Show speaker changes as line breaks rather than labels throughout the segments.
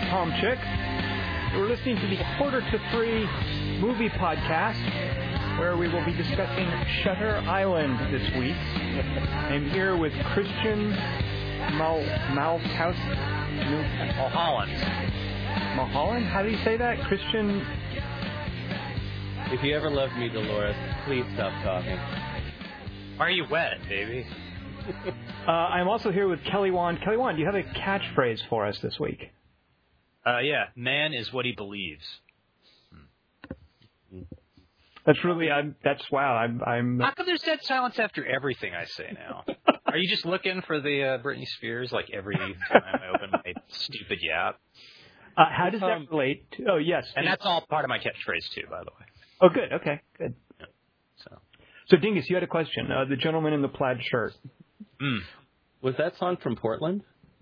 Tom Chick. We're listening to the Quarter to Three movie podcast, where we will be discussing Shutter Island this week. I'm here with Christian Mulholland. Mulholland? How do you say that? Christian...
If you ever loved me, Dolores, please stop talking.
Why are you wet, baby?
I'm also here with Kelly Wand. Kelly Wand, do you have a catchphrase for us this week?
Yeah. Man is what he believes.
That's really, wow. I'm.
How come there's dead silence after everything I say now? Are you just looking for the Britney Spears like every time I open my stupid yap?
How does that relate to, oh, yes.
And that's all part of my catchphrase, too, by the way.
Oh, good. Okay, good.
Yeah.
So, Dingus, you had a question. The gentleman in the plaid shirt.
Was that song from Portland?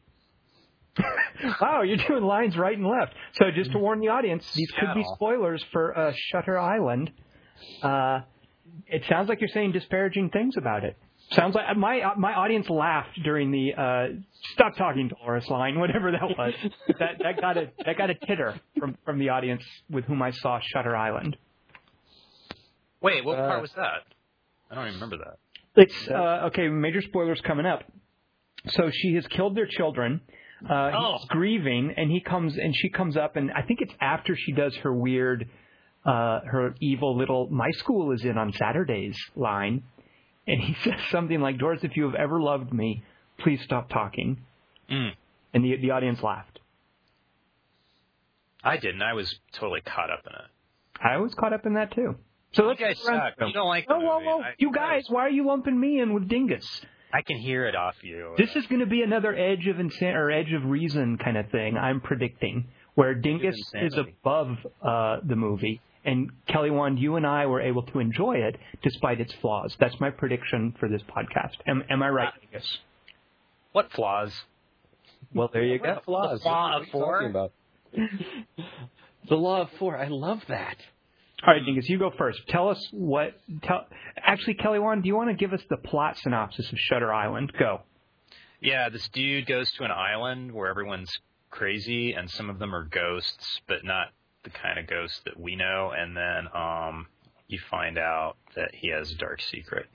Wow, you're doing lines right and left. So just to warn the audience, these could be spoilers for Shutter Island. It sounds like you're saying disparaging things about it. Sounds like my audience laughed during the "Stop talking, Dolores" line, whatever that was. that got a titter from the audience with whom I saw Shutter Island.
Wait, what part was that? I don't even remember that.
It's okay. Major spoilers coming up. So she has killed their children. He's grieving, and she comes up, and I think it's after she does her weird, her evil little "my school is in on Saturdays" line, and he says something like, "Doris, if you have ever loved me, please stop talking." And the audience laughed.
I didn't. I was totally caught up in it.
I was caught up in that too. So
you guys suck. You don't like the movie.
Whoa. You guys, why are you lumping me in with Dingus?
I can hear it off you.
This is going to be another edge of edge of reason kind of thing, I'm predicting, where Dingus is above the movie, and Kelly Wand, you and I were able to enjoy it despite its flaws. That's my prediction for this podcast. Am I right, Dingus?
What flaws?
Well, there you go.
What flaws?
The law of four?
The law of four. I love that.
All right, Dingus, you go first. Tell us Actually, Kelly Wand, do you want to give us the plot synopsis of Shutter Island? Go.
Yeah, this dude goes to an island where everyone's crazy, and some of them are ghosts, but not the kind of ghosts that we know. And then you find out that he has a dark secret.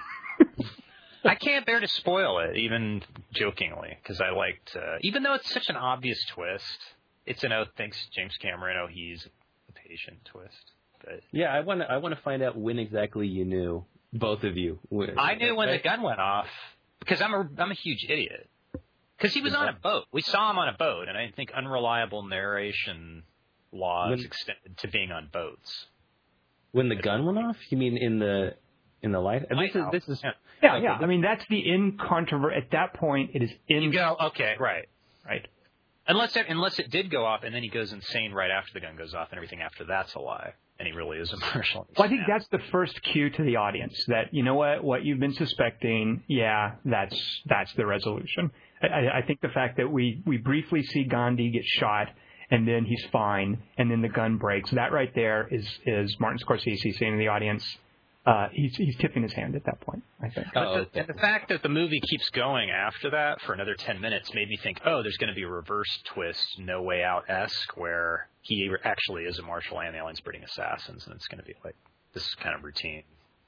I can't bear to spoil it, even jokingly, because I liked, even though it's such an obvious twist, it's thanks James Cameron, he's a patient twist. But
yeah, I want to find out when exactly you knew, both of you.
I knew when the gun went off because I'm a huge idiot. Because he was on a boat. We saw him on a boat, and I think unreliable narration laws extended to being on boats.
When the gun went off? You mean in the light? This is
yeah. I mean, that's the incontrovertible. At that point, it is in.
You go, okay, right. Unless it did go off, and then he goes insane right after the gun goes off, and everything after that's a lie. And he really is a marshal.
Well, I think that's the first cue to the audience that, you know what you've been suspecting, that's the resolution. I think the fact that we briefly see Gandhi get shot and then he's fine and then the gun breaks, that right there is Martin Scorsese saying to the audience, he's tipping his hand at that point, I think.
And the fact that the movie keeps going after that for another 10 minutes made me think, there's going to be a reverse twist, No Way Out-esque, where he actually is a marshal and the aliens breeding assassins, and it's going to be like this kind of routine.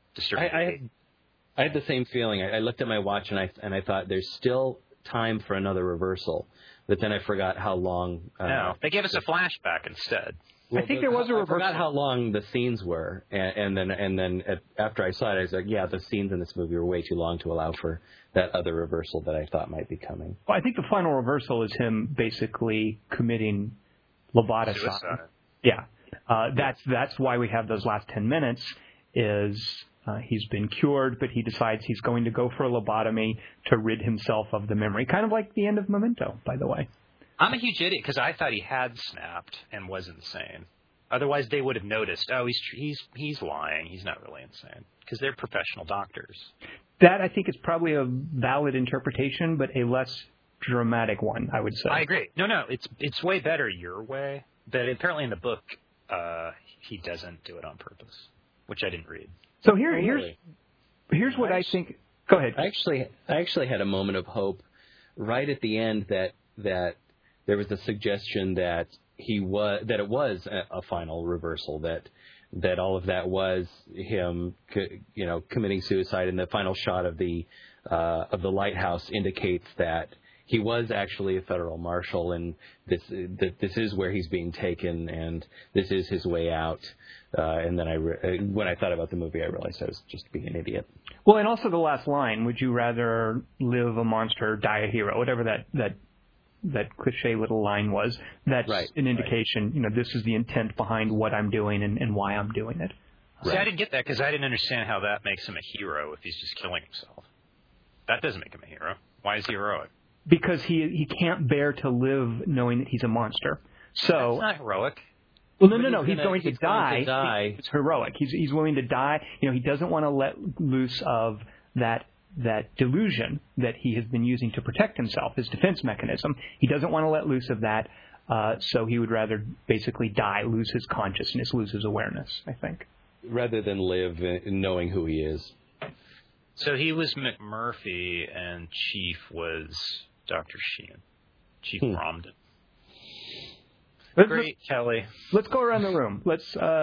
I had the same feeling. I looked at my watch and I thought there's still time for another reversal, but then I forgot how long.
No, they gave us a flashback instead.
Well, I think there was a reversal.
I forgot how long the scenes were, and then after I saw it, I was like, the scenes in this movie were way too long to allow for that other reversal that I thought might be coming.
Well, I think the final reversal is him basically committing lobotomicide.
Suicide.
Yeah, that's why we have those last 10 minutes. Is he's been cured, but he decides he's going to go for a lobotomy to rid himself of the memory, kind of like the end of Memento, by the way.
I'm a huge idiot because I thought he had snapped and was insane. Otherwise, they would have noticed. He's lying. He's not really insane because they're professional doctors.
That I think is probably a valid interpretation, but a less dramatic one, I would say.
I agree. No, it's way better your way. But apparently, in the book, he doesn't do it on purpose, which I didn't read.
So here's what I think. Go ahead.
I actually had a moment of hope right at the end that there was the suggestion that it was a final reversal, that all of that was him, committing suicide, and the final shot of the lighthouse indicates that he was actually a federal marshal, and this is where he's being taken, and this is his way out. And then when I thought about the movie, I realized I was just being an idiot.
Well, and also the last line: "Would you rather live a monster, die a hero?" Whatever that cliche little line was. That's
right,
an indication. This is the intent behind what I'm doing and why I'm doing it.
See, I didn't get that because I didn't understand how that makes him a hero if he's just killing himself. That doesn't make him a hero. Why is he heroic?
Because he can't bear to live knowing that he's a monster. So
that's not heroic.
Well, no. He's going to die. It's heroic. He's willing to die. He doesn't want to let loose of that delusion that he has been using to protect himself, his defense mechanism. He doesn't want to let loose of that, so he would rather basically die, lose his consciousness, lose his awareness, I think.
Rather than live knowing who he is.
So he was McMurphy, and Chief was Dr. Sheehan. Chief Bromden. Great, Kelly.
Let's go around the room. Let's.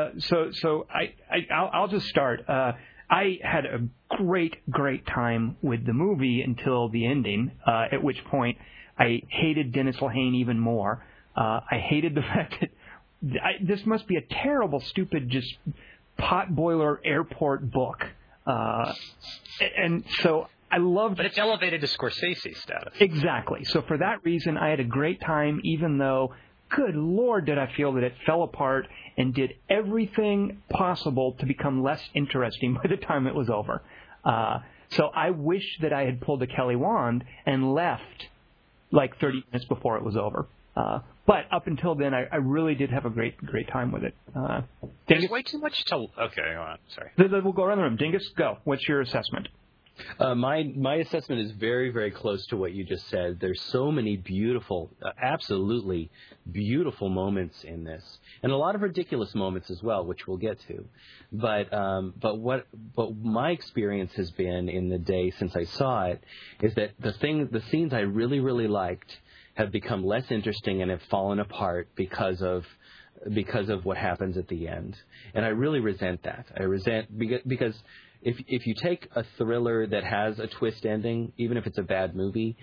I'll just start. I had a great time with the movie until the ending. At which point, I hated Dennis Lehane even more. I hated the fact that this must be a terrible, stupid, just potboiler airport book. And so I loved.
But it's elevated to Scorsese status.
Exactly. So for that reason, I had a great time, even though, good Lord, did I feel that it fell apart and did everything possible to become less interesting by the time it was over. So I wish that I had pulled a Kelly Wand and left like 30 minutes before it was over. But up until then, I really did have a great time with it.
There's way too much to... Okay, go on. Sorry.
We'll go around the room. Dingus, go. What's your assessment?
My assessment is very, very close to what you just said. There's so many beautiful, absolutely beautiful moments in this, and a lot of ridiculous moments as well, which we'll get to. But what my experience has been in the day since I saw it is that the scenes I really, really liked have become less interesting and have fallen apart because of what happens at the end, and I really resent that. I resent because. If you take a thriller that has a twist ending, even if it's a bad movie,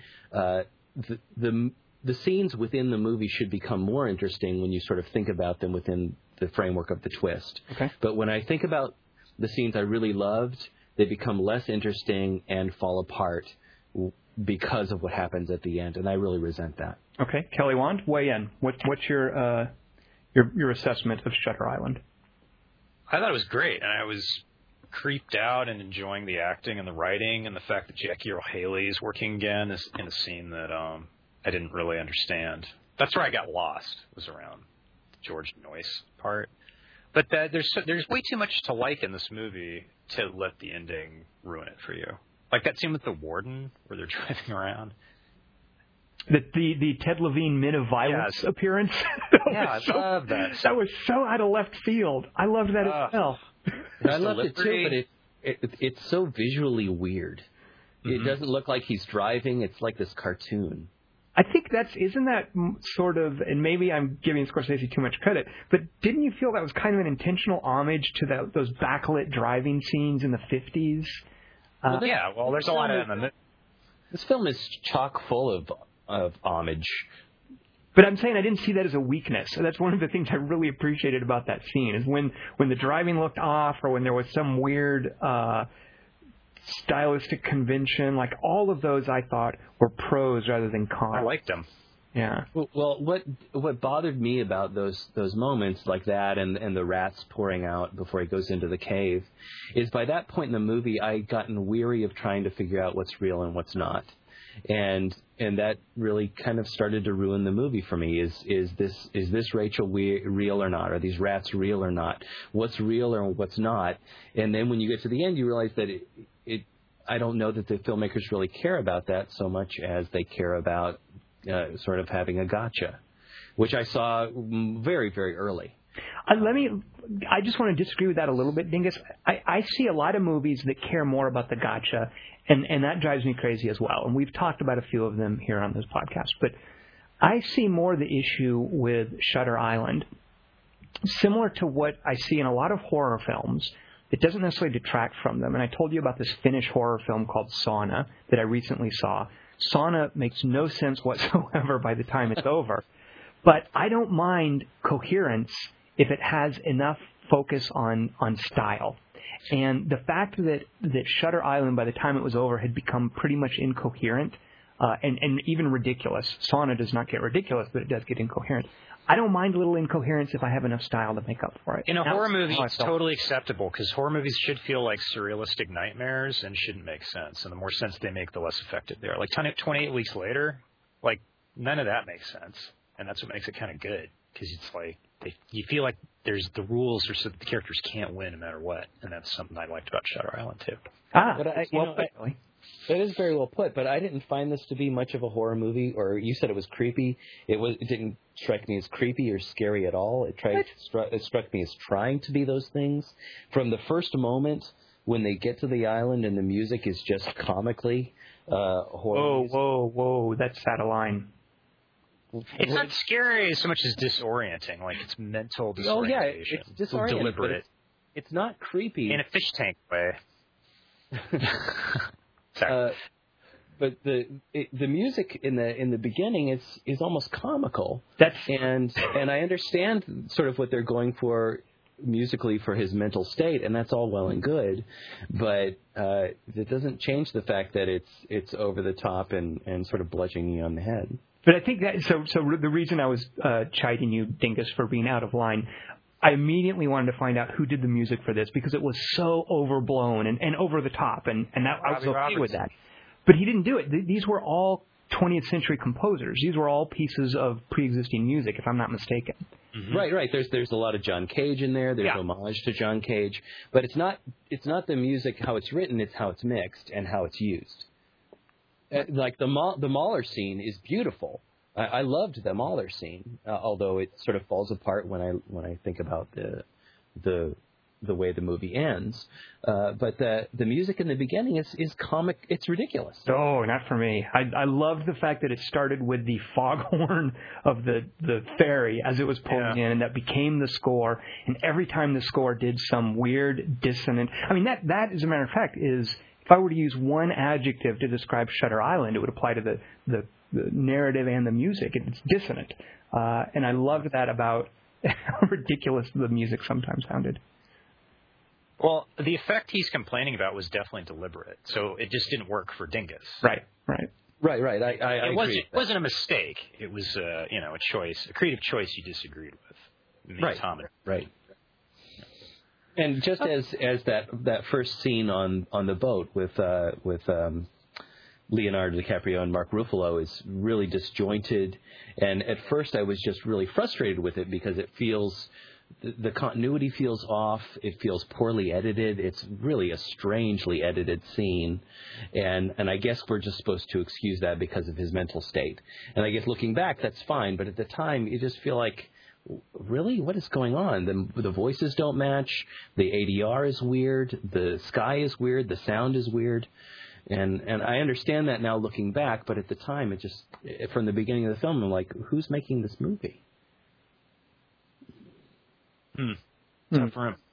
the scenes within the movie should become more interesting when you sort of think about them within the framework of the twist.
Okay.
But when I think about the scenes I really loved, they become less interesting and fall apart because of what happens at the end, and I really resent that.
Okay, Kelly Wand, weigh in. What's your assessment of Shutter Island?
I thought it was great, and I was creeped out and enjoying the acting and the writing and the fact that Jackie Earle Haley is working again is in a scene that I didn't really understand. That's where I got lost, was around the George Noyce part. But there's way too much to like in this movie to let the ending ruin it for you. Like that scene with the warden where they're driving around.
The Ted Levine Men of Violence appearance.
I love that.
That was so out of left field. I loved that as well.
I loved it too, but it's so visually weird. Mm-hmm. It doesn't look like he's driving. It's like this cartoon.
I think isn't that sort of, and maybe I'm giving Scorsese too much credit, but didn't you feel that was kind of an intentional homage to those backlit driving scenes in the 50s?
There's a lot of them.
This film is chock full of homage.
But I'm saying I didn't see that as a weakness. That's one of the things I really appreciated about that scene is when the driving looked off or when there was some weird stylistic convention. Like all of those I thought were pros rather than cons.
I liked them.
Yeah.
Well, what bothered me about those moments like that and the rats pouring out before he goes into the cave is by that point in the movie I'd gotten weary of trying to figure out what's real and what's not. And that really kind of started to ruin the movie for me. Is this Rachel real or not? Are these rats real or not? What's real or what's not? And then when you get to the end, you realize that I don't know that the filmmakers really care about that so much as they care about sort of having a gotcha, which I saw very, very early.
I just want to disagree with that a little bit, Dingus. I see a lot of movies that care more about the gotcha, and that drives me crazy as well. And we've talked about a few of them here on this podcast. But I see more the issue with Shutter Island, similar to what I see in a lot of horror films. It doesn't necessarily detract from them. And I told you about this Finnish horror film called Sauna that I recently saw. Sauna makes no sense whatsoever by the time it's over. But I don't mind coherence if it has enough focus on style. And the fact that Shutter Island, by the time it was over, had become pretty much incoherent and even ridiculous. Sauna does not get ridiculous, but it does get incoherent. I don't mind a little incoherence if I have enough style to make up for it.
In a horror movie, it's totally acceptable because horror movies should feel like surrealistic nightmares and shouldn't make sense. And the more sense they make, the less effective they are. Like 28 Weeks Later, like none of that makes sense. And that's what makes it kind of good because it's like you feel like there's the rules are so that the characters can't win no matter what. And that's something I liked about Shutter Island, too.
That is very well put, but I didn't find this to be much of a horror movie. Or you said it was creepy. It didn't strike me as creepy or scary at all. It struck me as trying to be those things. From the first moment when they get to the island and the music is just comically horror.
Whoa! That's out of line.
It's not scary so much as disorienting. Like it's mental disorientation.
It's disorienting.
Deliberate.
It's not creepy
in a fish tank way.
But the music in the beginning is almost comical. And I understand sort of what they're going for musically for his mental state, and that's all well and good. But it doesn't change the fact that it's over the top and sort of bludgeoning you on the head.
But I think that so the reason I was chiding you, Dingus, for being out of line. I immediately wanted to find out who did the music for this because it was so overblown and over the top, and that, I was okay with that. But he didn't do it. These were all 20th century composers. These were all pieces of pre-existing music, if I'm not mistaken.
Mm-hmm. Right. There's a lot of John Cage in there. There's homage to John Cage, but it's not the music how it's written. It's how it's mixed and how it's used. Like the Mahler scene is beautiful. I loved the Mahler scene, although it sort of falls apart when I think about the way the movie ends. But the music in the beginning is comic. It's ridiculous.
Oh, not for me. I loved the fact that it started with the foghorn of the ferry as it was pulling in, and that became the score. And every time the score did some weird dissonant. I mean, that as a matter of fact is, if I were to use one adjective to describe Shutter Island, it would apply to the narrative and the music. It's dissonant. And I loved that about how ridiculous the music sometimes sounded.
Well, the effect he's complaining about was definitely deliberate, so it just didn't work for Dingus.
Right.
I agree.
It wasn't a mistake. It was a choice, a creative choice you disagreed with.
Right. Right. And just as that first scene on the boat with Leonardo DiCaprio and Mark Ruffalo is really disjointed, and at first I was just really frustrated with it because it feels the continuity feels off. It feels poorly edited. It's really a strangely edited scene, and I guess we're just supposed to excuse that because of his mental state. And I guess looking back, that's fine, but at the time you just feel like, really, what is going on? The voices don't match. The ADR is weird. The sky is weird. The sound is weird. And I understand that now looking back, but at the time, it just, from the beginning of the film, I'm like, who's making this movie?
Tough for him.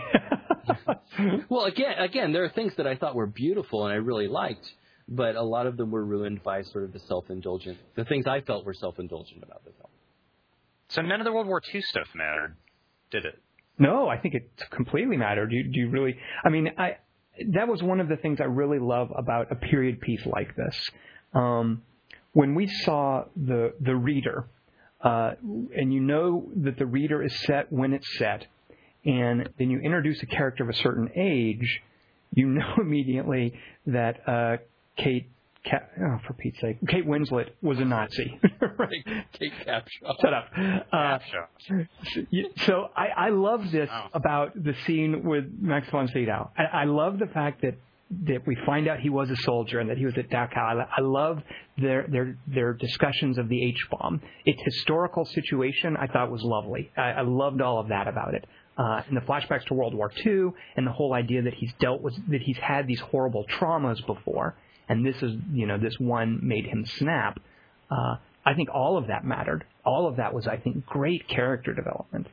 Well, again, there are things that I thought were beautiful and I really liked, but a lot of them were ruined by sort of the things I felt were self-indulgent about the film.
So none of the World War II stuff mattered, did it?
No, I think it completely mattered. Do you really? I mean, that was one of the things I really love about a period piece like this. When we saw the Reader, and you know that the Reader is set when it's set, and then you introduce a character of a certain age, you know immediately that Kate Winslet was a Nazi.
Right, Kate Capshaw.
Shut up. So I love this about the scene with Max von Sydow. I love the fact that we find out he was a soldier and that he was at Dachau. I love their discussions of the H-bomb. Its historical situation I thought was lovely. I loved all of that about it. And the flashbacks to World War II and the whole idea that he's had these horrible traumas before. And this is, this one made him snap. I think all of that mattered. All of that was, I think, great character development.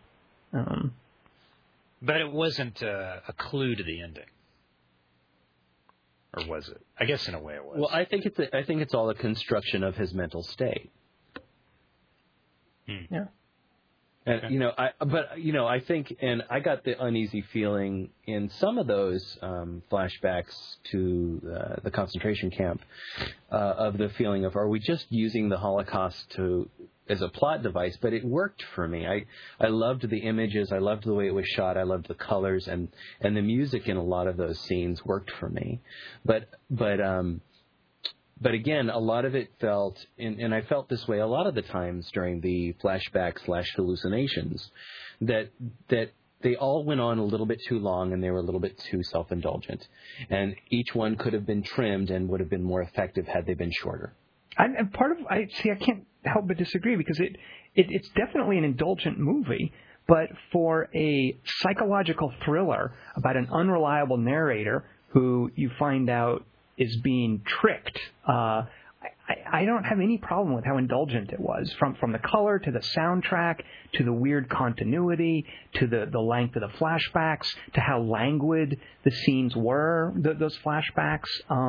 But it wasn't a clue to the ending. Or was it? I guess in a way it was.
Well, I think it's all a construction of his mental state.
Yeah.
And I think, and I got the uneasy feeling in some of those flashbacks to the concentration camp of the feeling of, are we just using the Holocaust as a plot device? But it worked for me. I loved the images. I loved the way it was shot. I loved the colors, and the music in a lot of those scenes worked for me. But again, a lot of it felt, and I felt this way a lot of the times during the flashback/hallucinations, that they all went on a little bit too long and they were a little bit too self-indulgent. And each one could have been trimmed and would have been more effective had they been shorter.
I can't help but disagree, because it's definitely an indulgent movie, but for a psychological thriller about an unreliable narrator who you find out is being tricked, I don't have any problem with how indulgent it was, from the color to the soundtrack to the weird continuity to the length of the flashbacks to how languid the scenes were, those flashbacks.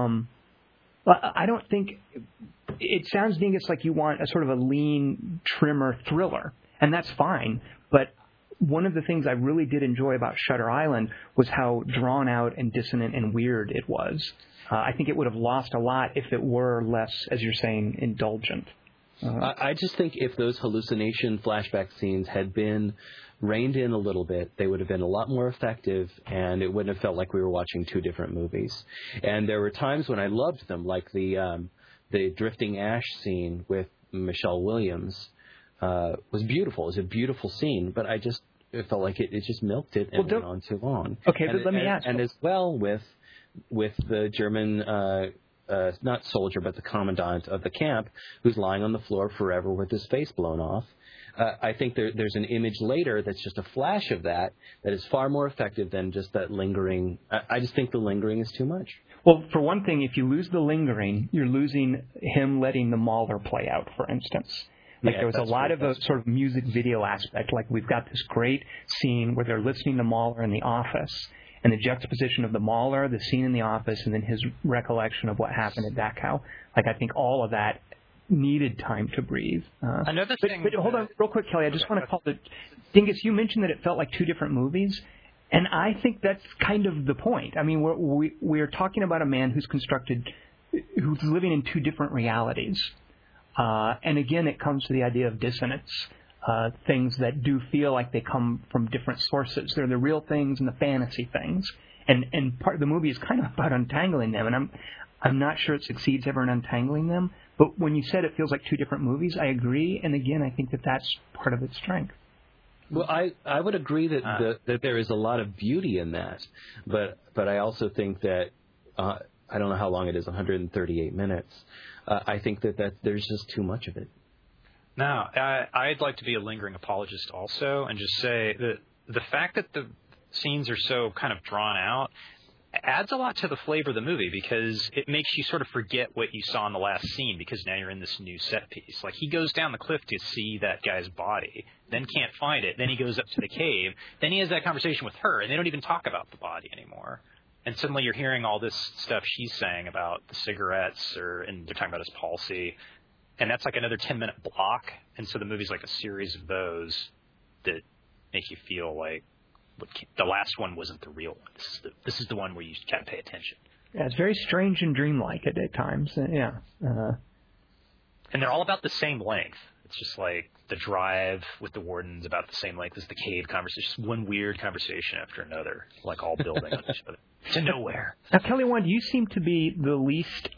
I don't think it sounds, Dingus, like you want a sort of a lean, trimmer thriller, and that's fine. But one of the things I really did enjoy about Shutter Island was how drawn out and dissonant and weird it was. I think it would have lost a lot if it were less, as you're saying, indulgent.
I just think if those hallucination flashback scenes had been reined in a little bit, they would have been a lot more effective, and it wouldn't have felt like we were watching two different movies. And there were times when I loved them, like the drifting ash scene with Michelle Williams was beautiful. It was a beautiful scene, but it felt like it just milked it and went on too long.
Okay, but let me ask.
And as well with the German, not soldier, but the commandant of the camp, who's lying on the floor forever with his face blown off. I think there's an image later that's just a flash of that is far more effective than just that lingering. I just think the lingering is too much.
Well, for one thing, if you lose the lingering, you're losing him letting the Mauler play out, for instance. Like there was a lot of a sort of music video aspect. Like we've got this great scene where they're listening to Mauler in the office, and the juxtaposition of the Mauler, the scene in the office, and then his recollection of what happened at Dachau. Like I think all of that needed time to breathe.
Another thing.
But hold on, real quick, Kelly. I just want to call it. Dingus, you mentioned that it felt like two different movies, and I think that's kind of the point. I mean, we're talking about a man who's living in two different realities. And again, it comes to the idea of dissonance, things that do feel like they come from different sources. They're the real things and the fantasy things. And part of the movie is kind of about untangling them. And I'm not sure it succeeds ever in untangling them. But when you said it feels like two different movies, I agree. And again, I think that that's part of its strength.
Well, I would agree that there is a lot of beauty in that. But I also think that, I don't know how long it is, 138 minutes. I think that there's just too much of it.
Now, I'd like to be a lingering apologist also and just say that the fact that the scenes are so kind of drawn out adds a lot to the flavor of the movie, because it makes you sort of forget what you saw in the last scene, because now you're in this new set piece. Like he goes down the cliff to see that guy's body, then can't find it, then he goes up to the cave, then he has that conversation with her, and they don't even talk about the body anymore. And suddenly you're hearing all this stuff she's saying about the cigarettes, and they're talking about his palsy. And that's like another 10-minute block. And so the movie's like a series of those that make you feel like the last one wasn't the real one. This is the one where you got to pay attention.
Yeah, it's very strange and dreamlike at times. Yeah.
And they're all about the same length. It's just like the drive with the warden's about the same length as the cave conversation. Just one weird conversation after another, like all building on each other to nowhere.
Now, Kelly Wand, you seem to be the least,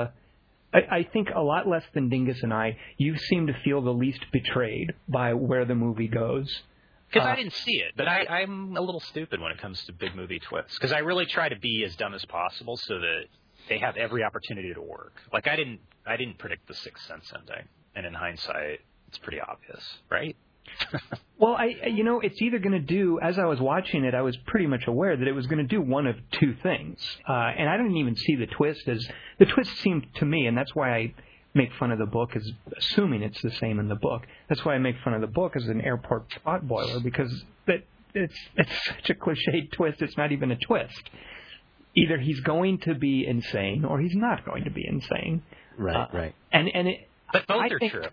I think a lot less than Dingus and I, you seem to feel the least betrayed by where the movie goes.
Because I didn't see it, but I'm a little stupid when it comes to big movie twists. Because I really try to be as dumb as possible so that they have every opportunity to work. Like I didn't predict the Sixth Sense ending, and in hindsight, it's pretty obvious, right?
Well, it's either going to do, as I was watching it, I was pretty much aware that it was going to do one of two things. And I didn't even see the twist the twist seemed to me, and that's why make fun of the book as assuming it's the same in the book. That's why I make fun of the book as an airport potboiler, because it's such a cliched twist. It's not even a twist. Either he's going to be insane or he's not going to be insane.
Right.
But both are true.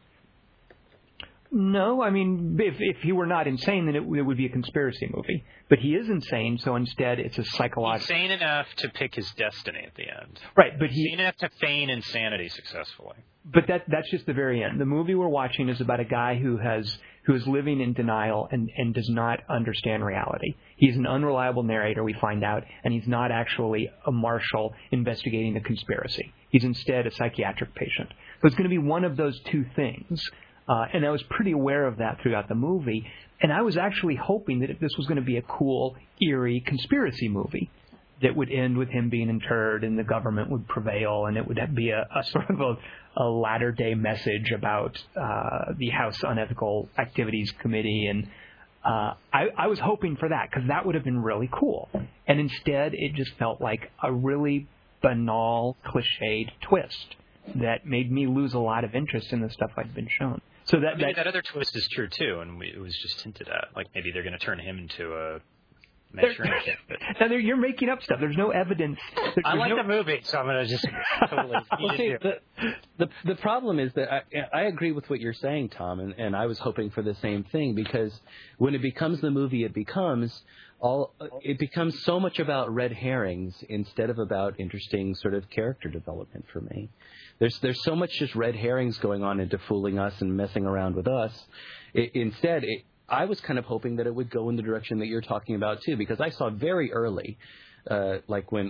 No, I mean, if he were not insane, then it would be a conspiracy movie. But he is insane, so instead it's a psychological...
He's sane enough to pick his destiny at the end.
Right, but
He's sane enough to feign insanity successfully.
But that's just the very end. The movie we're watching is about a guy who is living in denial and does not understand reality. He's an unreliable narrator, we find out, and he's not actually a marshal investigating a conspiracy. He's instead a psychiatric patient. So it's going to be one of those two things. And I was pretty aware of that throughout the movie. And I was actually hoping that this was going to be a cool, eerie conspiracy movie that would end with him being interred and the government would prevail, and it would be a sort of a latter-day message about the House Unethical Activities Committee. And I was hoping for that, because that would have been really cool. And instead, it just felt like a really banal, cliched twist that made me lose a lot of interest in the stuff I'd been shown. So
that other twist is true too, and it was just hinted at. Like maybe they're going to turn him into a Manchurian Candidate.
Now you're making up stuff. There's no evidence.
I like the movie, so I'm going to just totally.
The problem is that I agree with what you're saying, Tom, and I was hoping for the same thing, because when it becomes the movie, it becomes so much about red herrings instead of about interesting sort of character development for me. There's so much just red herrings going on into fooling us and messing around with us. Instead, I was kind of hoping that it would go in the direction that you're talking about too, because I saw very early, like when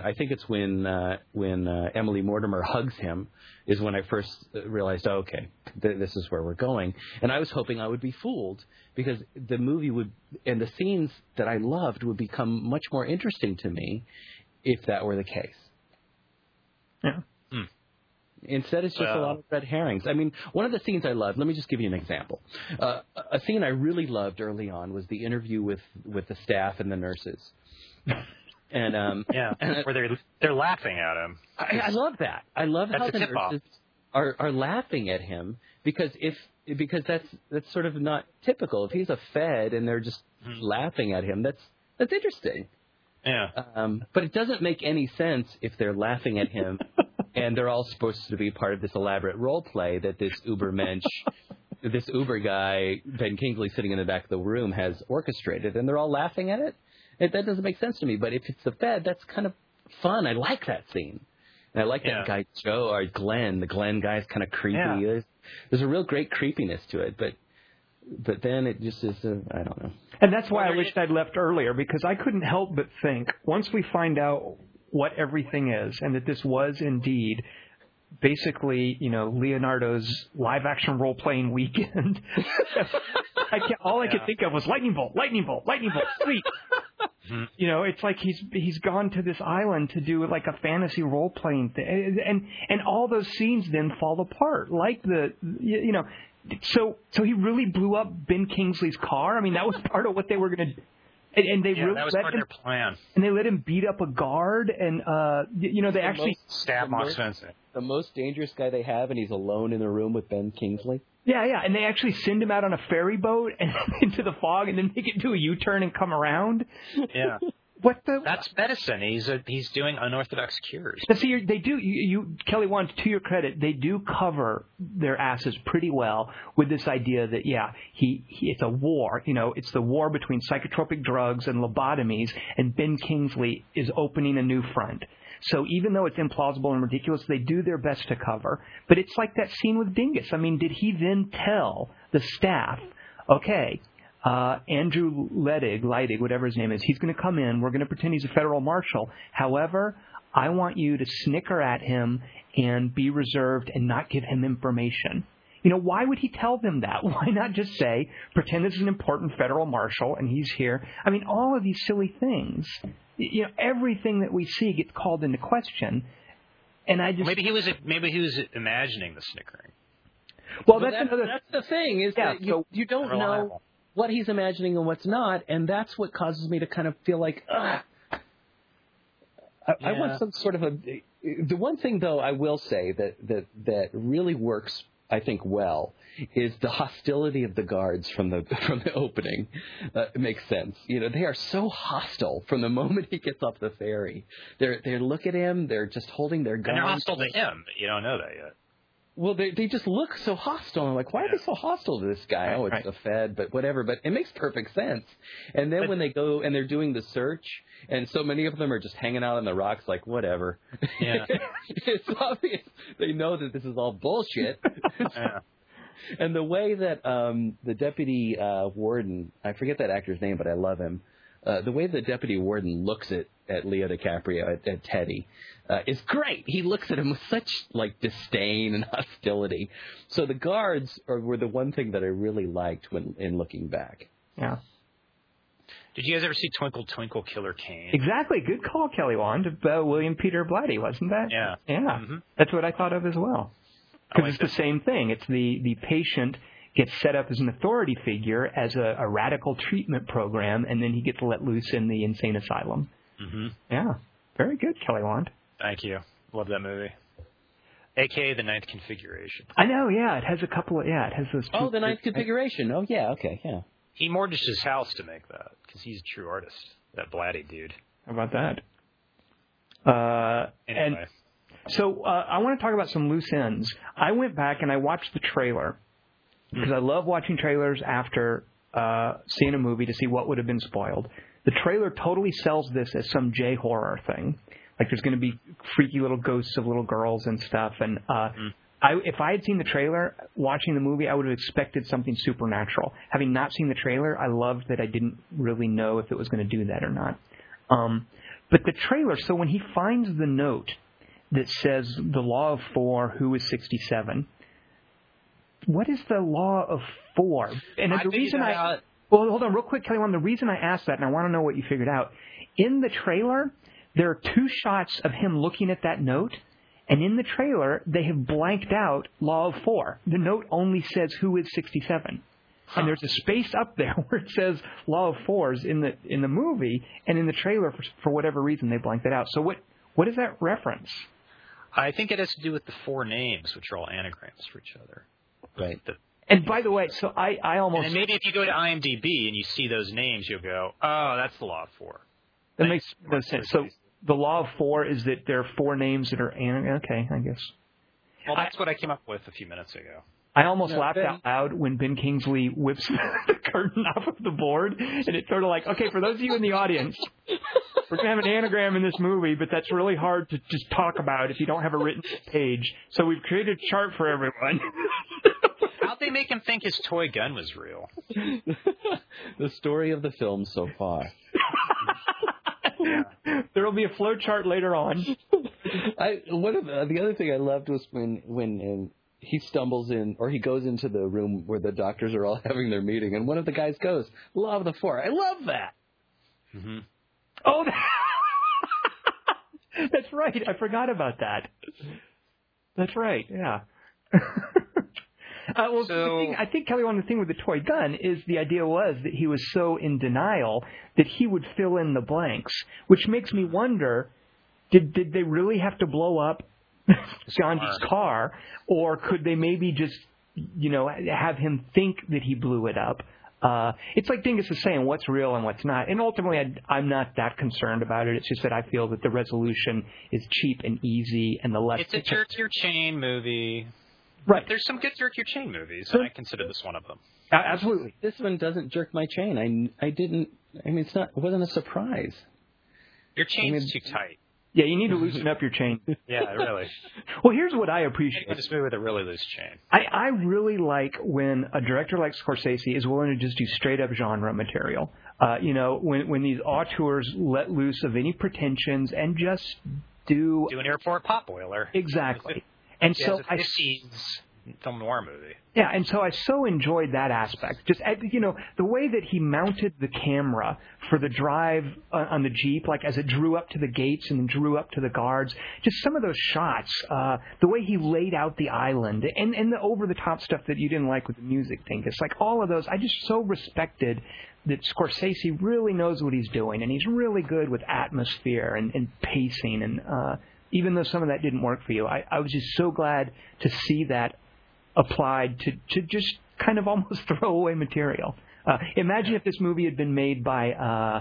Emily Mortimer hugs him, is when I first realized, this is where we're going. And I was hoping I would be fooled, because the movie and the scenes that I loved would become much more interesting to me if that were the case.
Yeah.
Instead, it's just a lot of red herrings. I mean, one of the scenes I loved, let me just give you an example. A scene I really loved early on was the interview with the staff and the nurses. And
where they're laughing at him.
I love that. I love how the nurses are laughing at him, because that's sort of not typical. If he's a Fed and they're just laughing at him, that's interesting.
Yeah.
But it doesn't make any sense if they're laughing at him and they're all supposed to be part of this elaborate role play that this Ubermensch, this Uber guy, Ben Kingsley, sitting in the back of the room, has orchestrated, and they're all laughing at it. That doesn't make sense to me. But if it's the Fed, that's kind of fun. I like that scene. And I like that guy, Joe, or Glenn. The Glenn guy's kind of creepy. Yeah. There's a real great creepiness to it. But then it just is, I don't know.
And that's why I wished I'd left earlier, because I couldn't help but think, once we find out what everything is, and that this was indeed basically, Leonardo's live-action role-playing weekend, all I could think of was lightning bolt, sweet. It's like he's gone to this island to do like a fantasy role-playing thing, and all those scenes then fall apart, like So he really blew up Ben Kingsley's car. I mean, that was part of what they were going to. And they really
that was part of their plan.
And they let him beat up a guard, and they actually
stab Mark Spencer.
The most dangerous guy they have, and he's alone in a room with Ben Kingsley.
Yeah, and they actually send him out on a ferry boat and into the fog, and then make it do a U-turn and come around.
Yeah.
What the?
That's medicine. He's doing unorthodox cures.
But see, they do. Kelly Wand, to your credit, they do cover their asses pretty well with this idea that it's a war. It's the war between psychotropic drugs and lobotomies, and Ben Kingsley is opening a new front. So even though it's implausible and ridiculous, they do their best to cover. But it's like that scene with Dingus. I mean, did he then tell the staff, okay, Andrew Leidig, whatever his name is, he's going to come in. We're going to pretend he's a federal marshal. However, I want you to snicker at him and be reserved and not give him information. Why would he tell them that? Why not just say, pretend this is an important federal marshal and he's here? I mean, all of these silly things. Everything that we see gets called into question. And I just
maybe he was imagining the snickering.
Well, that's
the thing is that you don't know what he's imagining and what's not, and that's what causes me to kind of feel like, I want some sort of the one thing, though, I will say that really works, I think, well, is the hostility of the guards from the opening. It makes sense. They are so hostile from the moment he gets off the ferry. They look at him. They're just holding their guns.
And they're hostile to him. You don't know that yet.
Well, they just look so hostile. I'm like, why are they so hostile to this guy? Oh, it's the Fed, but whatever. But it makes perfect sense. And then when they go and they're doing the search, and so many of them are just hanging out on the rocks like, whatever.
Yeah.
It's obvious. They know that this is all bullshit.
Yeah.
And the way that the deputy warden, I forget that actor's name, but I love him. The way the deputy warden looks at Leo DiCaprio, at Teddy, is great. He looks at him with such disdain and hostility. So the guards were the one thing that I really liked in looking back.
Yeah.
Did you guys ever see Twinkle Twinkle Killer Kane?
Exactly. Good call, Kelly Wand. William Peter Blatty, wasn't that?
Yeah.
Yeah.
Mm-hmm.
That's what I thought of as well. Because it's the same thing. It's the patient gets set up as an authority figure as a radical treatment program, and then he gets let loose in the insane asylum.
Mm-hmm.
Yeah. Very good, Kelly Wand.
Thank you. Love that movie. A.K.A. The Ninth Configuration.
I know, yeah. It has a couple of, it has those two.
Oh, The Ninth Configuration. Oh, yeah, okay, yeah.
He mortgaged his house to make that, because he's a true artist, that Blatty dude.
How about that?
Anyway.
So I want to talk about some loose ends. I went back and I watched the trailer, because I love watching trailers after seeing a movie to see what would have been spoiled. The trailer totally sells this as some J-horror thing. Like there's going to be freaky little ghosts of little girls and stuff. And if I had seen the trailer, watching the movie, I would have expected something supernatural. Having not seen the trailer, I loved that I didn't really know if it was going to do that or not. But the trailer, so when he finds the note that says the law of 4, who is 67, what is the law of 4? And the reason well, hold on real quick, Kelly. The reason I asked that, and I want to know what you figured out, in the trailer, there are 2 shots of him looking at that note, and in the trailer, they have blanked out law of 4. The note only says who is 67. And there's a space up there where it says law of 4s in the movie, and in the trailer, for whatever reason, they blanked it out. So what is that reference?
I think it has to do with the 4 names, which are all anagrams for each other.
Right.
And by the way, so I almost...
And maybe if you go to IMDb and you see those names, you'll go, oh, that's the law of 4.
That makes no sense. So the law of 4 is that there are 4 names that are... Okay, I guess.
Well, that's what I came up with a few minutes ago.
I almost laughed out loud when Ben Kingsley whips the curtain off of the board, and it's sort of like, okay, for those of you in the audience, we're going to have an anagram in this movie, but that's really hard to just talk about if you don't have a written page. So we've created a chart for everyone.
How'd they make him think his toy gun was real?
The story of the film so far.
There will be a flow chart later on.
The other thing I loved was when he stumbles in, or he goes into the room where the doctors are all having their meeting, and one of the guys goes, "Law of the 4." I love that.
Mm-hmm. Oh, that's right. I forgot about that. That's right. Yeah. I think, Kelly, one of the thing with the toy gun is the idea was that he was so in denial that he would fill in the blanks, which makes me wonder, did they really have to blow up Gandhi's car, or could they maybe just, have him think that he blew it up? It's like Dingus is saying, what's real and what's not. And ultimately, I'm not that concerned about it. It's just that I feel that the resolution is cheap and easy, and the less...
It's a jerk your chain movie.
Right.
There's some good jerk your chain movies, and I consider this one of them.
Absolutely.
This one doesn't jerk my chain. It wasn't a surprise.
Your chain's too tight.
Yeah, you need to loosen up your chain.
Yeah, really.
Well, here's what I appreciate.
This movie with a really loose chain.
I really like when a director like Scorsese is willing to just do straight-up genre material. When these auteurs let loose of any pretensions and just do...
Do an airport pot boiler.
Exactly. And so
film noir movie.
Yeah, and so I so enjoyed that aspect. Just, the way that he mounted the camera for the drive on the Jeep, like as it drew up to the gates and then drew up to the guards, just some of those shots, the way he laid out the island, and the over-the-top stuff that you didn't like with the music thing. It's like all of those, I just so respected that Scorsese really knows what he's doing, and he's really good with atmosphere and pacing, and even though some of that didn't work for you, I was just so glad to see that applied to just kind of almost throwaway material. Imagine if this movie had been made by...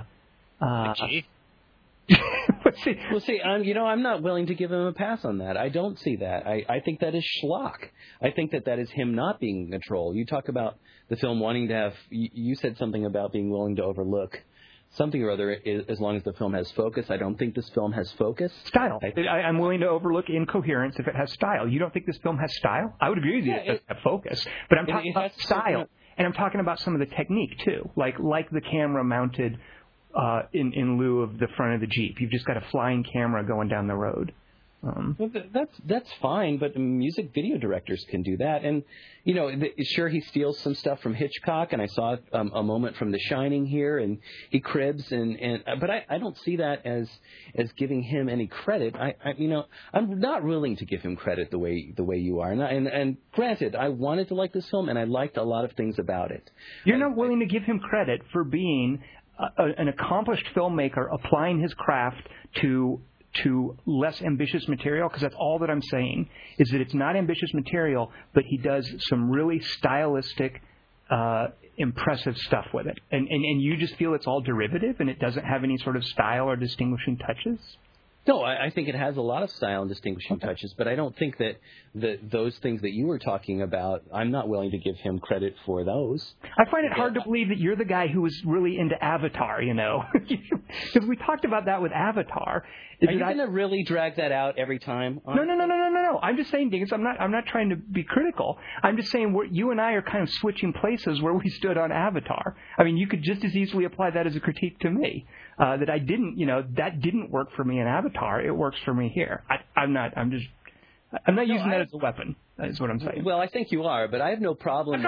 Well, see, I'm not willing to give him a pass on that. I don't see that. I think that is schlock. I think that is him not being in control. You talk about the film wanting to have... You said something about being willing to overlook something or other as long as the film has focus. I don't think this film has focus.
Style. I'm willing to overlook incoherence if it has style. You don't think this film has style? I would agree with you that it doesn't have focus. But I'm talking about style. And I'm talking about some of the technique, too. Like the camera mounted in lieu of the front of the Jeep. You've just got a flying camera going down the road.
Well, that's fine, but music video directors can do that. And, sure, he steals some stuff from Hitchcock, and I saw a moment from The Shining here, and he cribs, but I don't see that as giving him any credit. I'm not willing to give him credit the way you are. And granted, I wanted to like this film, and I liked a lot of things about it.
You're not willing to give him credit for being an accomplished filmmaker applying his craft to less ambitious material, because that's all that I'm saying, is that it's not ambitious material, but he does some really stylistic, impressive stuff with it. And you just feel it's all derivative and it doesn't have any sort of style or distinguishing touches?
No, I think it has a lot of style and distinguishing touches, but I don't think that those things that you were talking about, I'm not willing to give him credit for those.
I find it hard to believe that you're the guy who was really into Avatar, Because we talked about that with Avatar.
Are you going to really drag that out every time?
No. I'm just saying, Dingus, I'm not trying to be critical. I'm just saying you and I are kind of switching places where we stood on Avatar. I mean, you could just as easily apply that as a critique to me. That I didn't, that didn't work for me in Avatar. It works for me here. I'm not using that as a weapon. That is what I'm saying.
Well, I think you are, but I have no problem.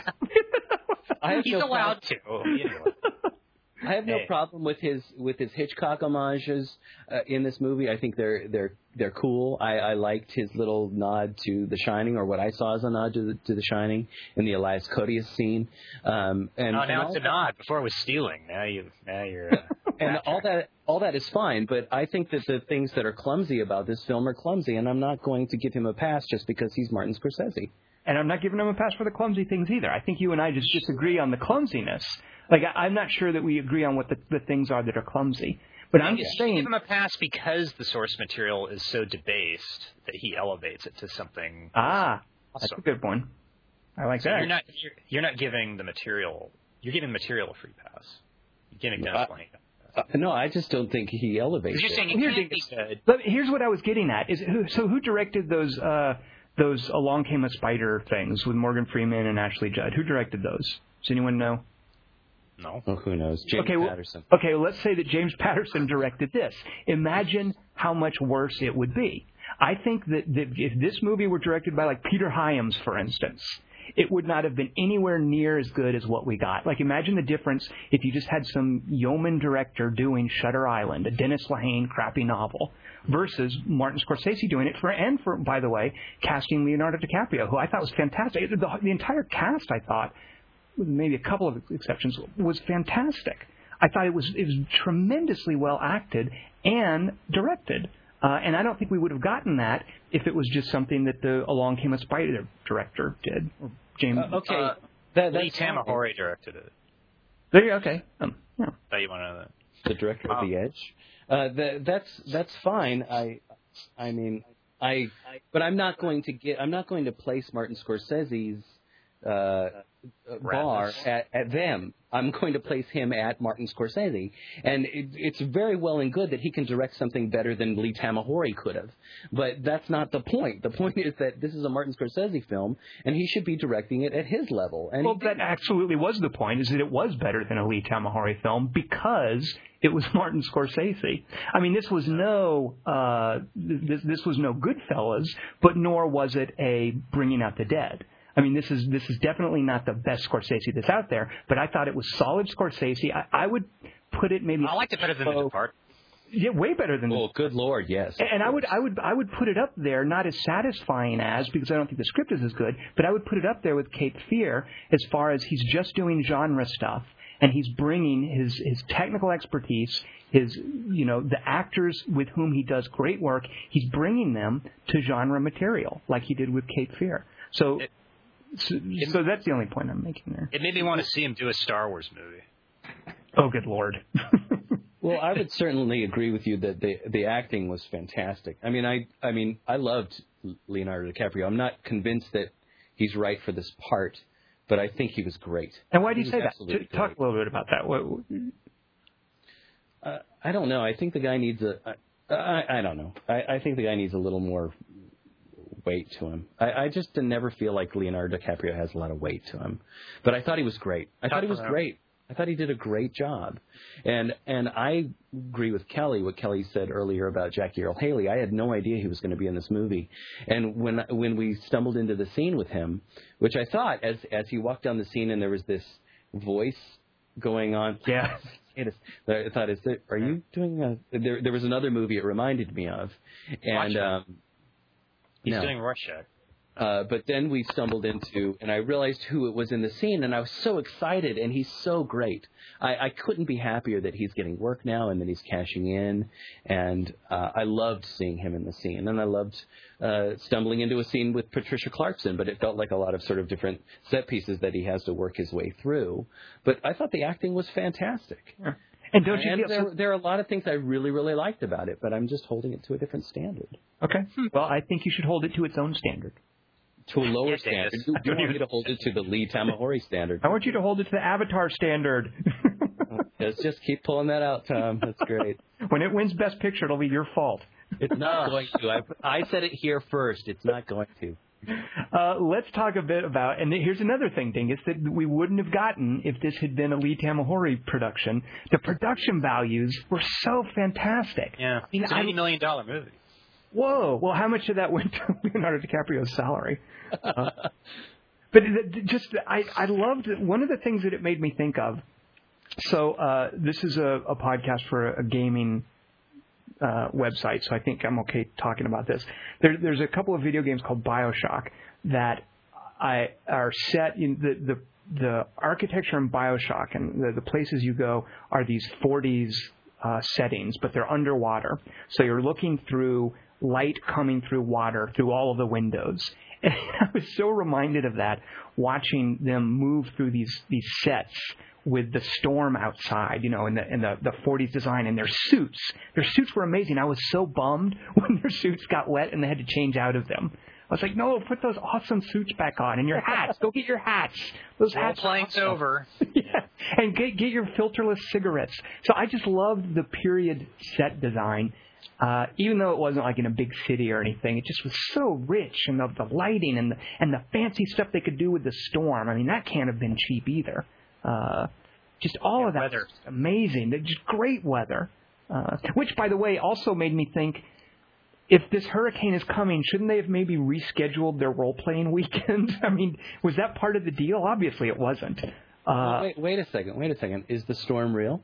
He's allowed to.
I have no problem with his Hitchcock homages in this movie. I think they're cool. I liked his little nod to The Shining, or what I saw as a nod to The Shining in the Elias Koteas scene.
Now it's a nod. Before it was stealing. Now you're.
And all that is fine, but I think that the things that are clumsy about this film are clumsy, and I'm not going to give him a pass just because he's Martin Scorsese.
And I'm not giving him a pass for the clumsy things either. I think you and I just disagree on the clumsiness. Like, I'm not sure that we agree on what the things are that are clumsy. But I'm just saying...
give him a pass because the source material is so debased that he elevates it to something awesome.
That's a good one. I like that.
You're not giving the material... You're giving the material a free pass. You're giving Dennis Lane.
No, I just don't think he elevates
it. Saying
here's what I was getting at. Who directed those Along Came a Spider things with Morgan Freeman and Ashley Judd? Who directed those? Does anyone know?
No.
Oh, who knows? James Patterson.
Okay, let's say that James Patterson directed this. Imagine how much worse it would be. I think that if this movie were directed by, like, Peter Hyams, for instance, it would not have been anywhere near as good as what we got. Like, imagine the difference if you just had some yeoman director doing Shutter Island, a Dennis Lehane crappy novel, versus Martin Scorsese doing it and by the way, casting Leonardo DiCaprio, who I thought was fantastic. The entire cast, I thought, with maybe a couple of exceptions, was fantastic. I thought it was tremendously well acted and directed. And I don't think we would have gotten that if it was just something that the Along Came a Spider director did. Or James.
Lee Tamahori directed it.
There you go. Okay. Yeah.
Thought you wanted to know that.
The director of The Edge. That's fine. But I'm not going to place Martin Scorsese's bar at them. I'm going to place him at Martin Scorsese. And it's very well and good that he can direct something better than Lee Tamahori could have. But that's not the point. The point is that this is a Martin Scorsese film, and he should be directing it at his level. And
that absolutely was the point, is that it was better than a Lee Tamahori film because it was Martin Scorsese. I mean, this was no Goodfellas, but nor was it a Bringing Out the Dead. I mean, this is definitely not the best Scorsese that's out there, but I thought it was solid Scorsese. I would put it maybe.
I liked it better than The Departed.
Yeah, way better than.
Oh, good Lord, yes.
And I would put it up there, not as satisfying as, because I don't think the script is as good, but I would put it up there with Cape Fear as far as he's just doing genre stuff, and he's bringing his technical expertise, the actors with whom he does great work, he's bringing them to genre material like he did with Cape Fear. So that's the only point I'm making there. It
made me want to see him do a Star Wars movie.
Oh, good Lord.
Well, I would certainly agree with you that the acting was fantastic. I mean, I loved Leonardo DiCaprio. I'm not convinced that he's right for this part, but I think he was great.
And why do you say that? Talk a little bit about that.
I don't know. I think the guy needs I don't know. I think the guy needs a little more weight to him. I just never feel like Leonardo DiCaprio has a lot of weight to him. But I thought he was great. I thought he did a great job. And I agree with Kelly, what Kelly said earlier about Jackie Earle Haley. I had no idea he was going to be in this movie. And when we stumbled into the scene with him, which I thought, as he walked down the scene and there was this voice going on.
Yeah.
I thought, are you doing there was another movie it reminded me of. And
he's doing Rorschach.
But then we stumbled into, and I realized who it was in the scene, and I was so excited, and he's so great. I couldn't be happier that he's getting work now and that he's cashing in, and I loved seeing him in the scene, and I loved stumbling into a scene with Patricia Clarkson, but it felt like a lot of sort of different set pieces that he has to work his way through. But I thought the acting was fantastic.
Yeah. And don't you feel
there are a lot of things I really, really liked about it, but I'm just holding it to a different standard.
Okay. Well, I think you should hold it to its own standard.
To a lower standard. You want me to hold it to the Lee Tamahori standard.
I want you to hold it to the Avatar standard.
Just keep pulling that out, Tom. That's great.
When it wins Best Picture, it'll be your fault.
It's not going to. I said it here first. It's not going to.
Let's talk a bit about, and here's another thing, Dingus, that we wouldn't have gotten if this had been a Lee Tamahori production. The production values were so fantastic.
Yeah, it's an $80 million movie.
Whoa. Well, how much of that went to Leonardo DiCaprio's salary? But I loved it. One of the things that it made me think of, so this is a podcast for a gaming website, so I think I'm okay talking about this. There's a couple of video games called BioShock that are set in the architecture in BioShock, and the places you go are these 40s settings, but they're underwater. So you're looking through light coming through water through all of the windows. And I was so reminded of that watching them move through these sets with the storm outside, in the 40s design, and their suits. Their suits were amazing. I was so bummed when their suits got wet and they had to change out of them. I was like, no, put those awesome suits back on, and your hats. Go get your hats. Those hats.
Playing's over.
Yeah, and get your filterless cigarettes. So I just loved the period set design. Even though it wasn't like in a big city or anything, it just was so rich, and the lighting and the fancy stuff they could do with the storm. I mean, that can't have been cheap either. Just all of that
weather.
Amazing. Just great weather. Which, by the way, also made me think, if this hurricane is coming, shouldn't they have maybe rescheduled their role-playing weekend? I mean, was that part of the deal? Obviously it wasn't.
Wait a second. Is the storm real?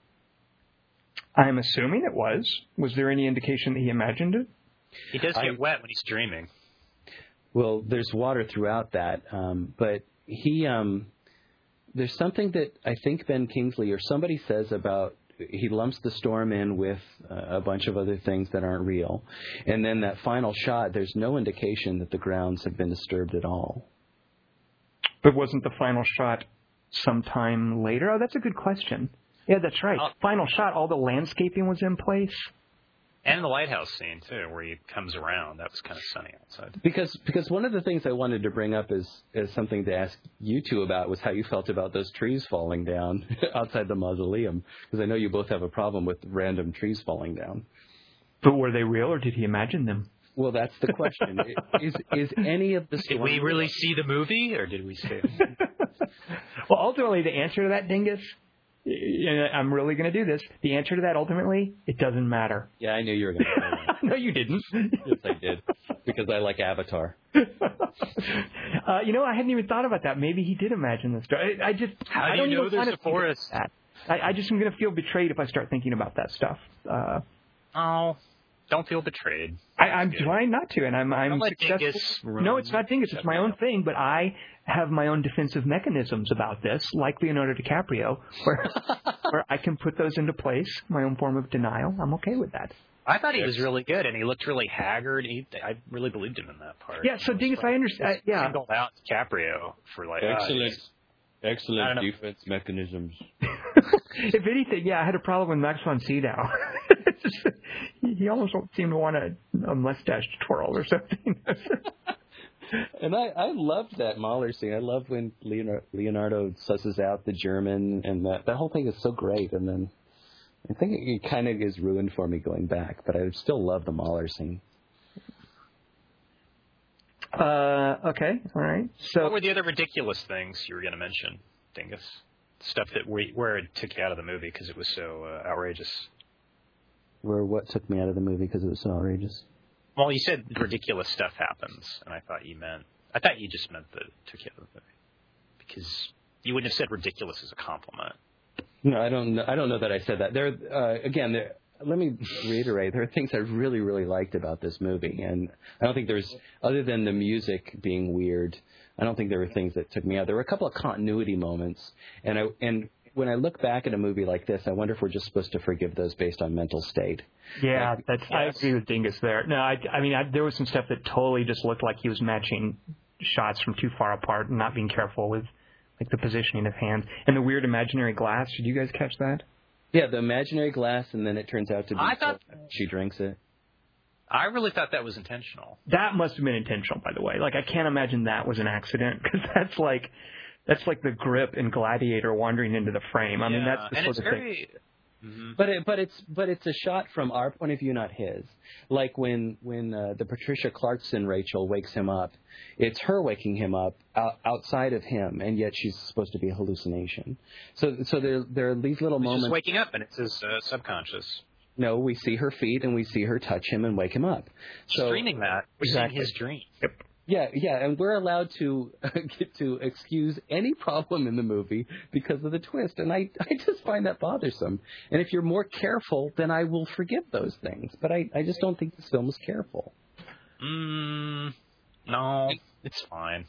I'm assuming it was. Was there any indication that he imagined it?
He does get wet when he's dreaming.
Well, there's water throughout that, but there's something that I think Ben Kingsley or somebody says about he lumps the storm in with a bunch of other things that aren't real. And then that final shot, there's no indication that the grounds have been disturbed at all.
But wasn't the final shot sometime later? Oh, that's a good question. Yeah, that's right. Final shot, all the landscaping was in place.
And the lighthouse scene, too, where he comes around. That was kind of sunny outside.
Because one of the things I wanted to bring up is something to ask you two about was how you felt about those trees falling down outside the mausoleum. Because I know you both have a problem with random trees falling down.
But were they real, or did he imagine them?
Well, that's the question. Is any of the
Did we really see the movie, or did we see it?
Well, ultimately, the answer to that, Dingus, I'm really going to do this. The answer to that, ultimately, it doesn't matter.
Yeah, I knew you were going to say that.
No, you didn't.
Yes, I did. Because I like Avatar.
I hadn't even thought about that. Maybe he did imagine this. I don't know
there's a forest?
I just am going to feel betrayed if I start thinking about that stuff.
Don't feel betrayed.
I'm trying not to, and I'm successful. No, it's not Dingus. It's my own thing, but I have my own defensive mechanisms about this, like Leonardo DiCaprio, where I can put those into place, my own form of denial. I'm okay with that.
I thought he was really good, and he looked really haggard. I really believed him in that part.
Yeah, so Dingus, I understand. Yeah,
singled out DiCaprio for
Excellent defense mechanisms.
If anything, yeah, I had a problem with Max von Sydow. He almost seemed to want a mustache twirl or something.
And I loved that Mahler scene. I love when Leonardo susses out the German, and that whole thing is so great. And then I think it kind of is ruined for me going back, but I still love the Mahler scene.
Okay, all right. So,
what were the other ridiculous things you were going to mention, Dingus? Stuff where it took you out of the movie because it was so outrageous.
What took me out of the movie because it was so outrageous?
Well, you said ridiculous stuff happens, and I thought you just meant that it took you out of the movie because you wouldn't have said ridiculous as a compliment.
No, I don't know that I said that. Let me reiterate, there are things I really, really liked about this movie, and I don't think there's, other than the music being weird, I don't think there were things that took me out. There were a couple of continuity moments, and when I look back at a movie like this, I wonder if we're just supposed to forgive those based on mental state.
Yeah, I agree with Dingus there. No, I mean, there was some stuff that totally just looked like he was matching shots from too far apart and not being careful with like the positioning of hands. And the weird imaginary glass, did you guys catch that?
Yeah, the imaginary glass, and then it turns out to be she drinks it.
I really thought that was intentional.
That must have been intentional, by the way. Like, I can't imagine that was an accident, because that's like the grip in Gladiator wandering into the frame. I mean, that's the sort of thing.
Mm-hmm. But it's a shot from our point of view, not his. Like when the Patricia Clarkson Rachel wakes him up, it's her waking him up outside of him, and yet she's supposed to be a hallucination. So there are these little moments.
He's just waking up, and it's his subconscious.
No, we see her feet, and we see her touch him and wake him up. So
dreaming that. We're seeing his dream.
Yep.
Yeah, and we're allowed to get to excuse any problem in the movie because of the twist, and I just find that bothersome. And if you're more careful, then I will forgive those things. But I just don't think this film is careful.
No, it's fine.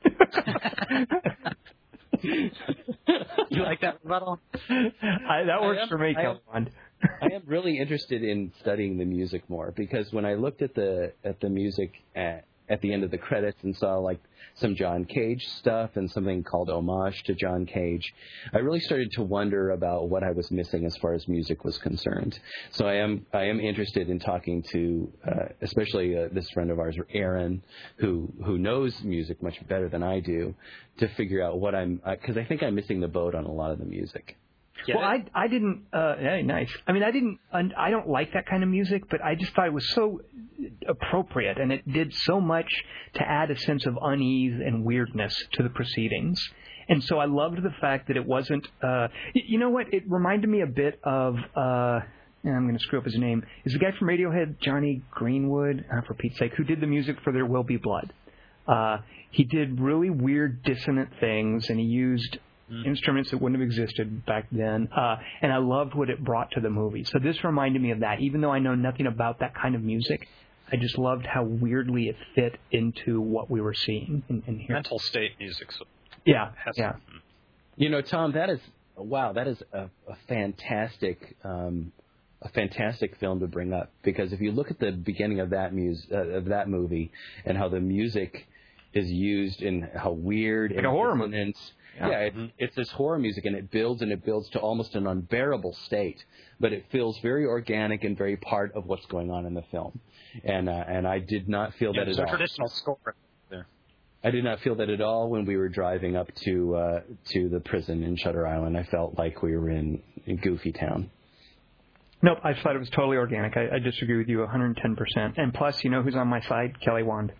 You like that rebuttal?
That works for me, Kelvin.
I am really interested in studying the music more because when I looked at the music at the end of the credits and saw like some John Cage stuff and something called Homage to John Cage, I really started to wonder about what I was missing as far as music was concerned. So I am interested in talking to especially this friend of ours, Aaron, who knows music much better than I do, to figure out what because I think I'm missing the boat on a lot of the music.
Well, I didn't. Nice. I mean, I don't like that kind of music, but I just thought it was so appropriate, and it did so much to add a sense of unease and weirdness to the proceedings. And so I loved the fact that it wasn't. You know what? It reminded me a bit of. I'm going to screw up his name. Is the guy from Radiohead, Johnny Greenwood, for Pete's sake, who did the music for There Will Be Blood? He did really weird, dissonant things, and he used instruments that wouldn't have existed back then, and I loved what it brought to the movie. So this reminded me of that. Even though I know nothing about that kind of music, I just loved how weirdly it fit into what we were seeing in here.
Mental state music. So
yeah.
You know, Tom, that is a fantastic film to bring up, because if you look at the beginning of that movie and how the music is used and how weird
like and a horror movie.
Yeah, it's this horror music, and it builds to almost an unbearable state, but it feels very organic and very part of what's going on in the film. And I did not feel that at all.
It's a traditional score there.
I did not feel that at all when we were driving up to the prison in Shutter Island. I felt like we were in Goofy Town.
Nope, I thought it was totally organic. I disagree with you 110%. And plus, you know who's on my side? Kelly Wand.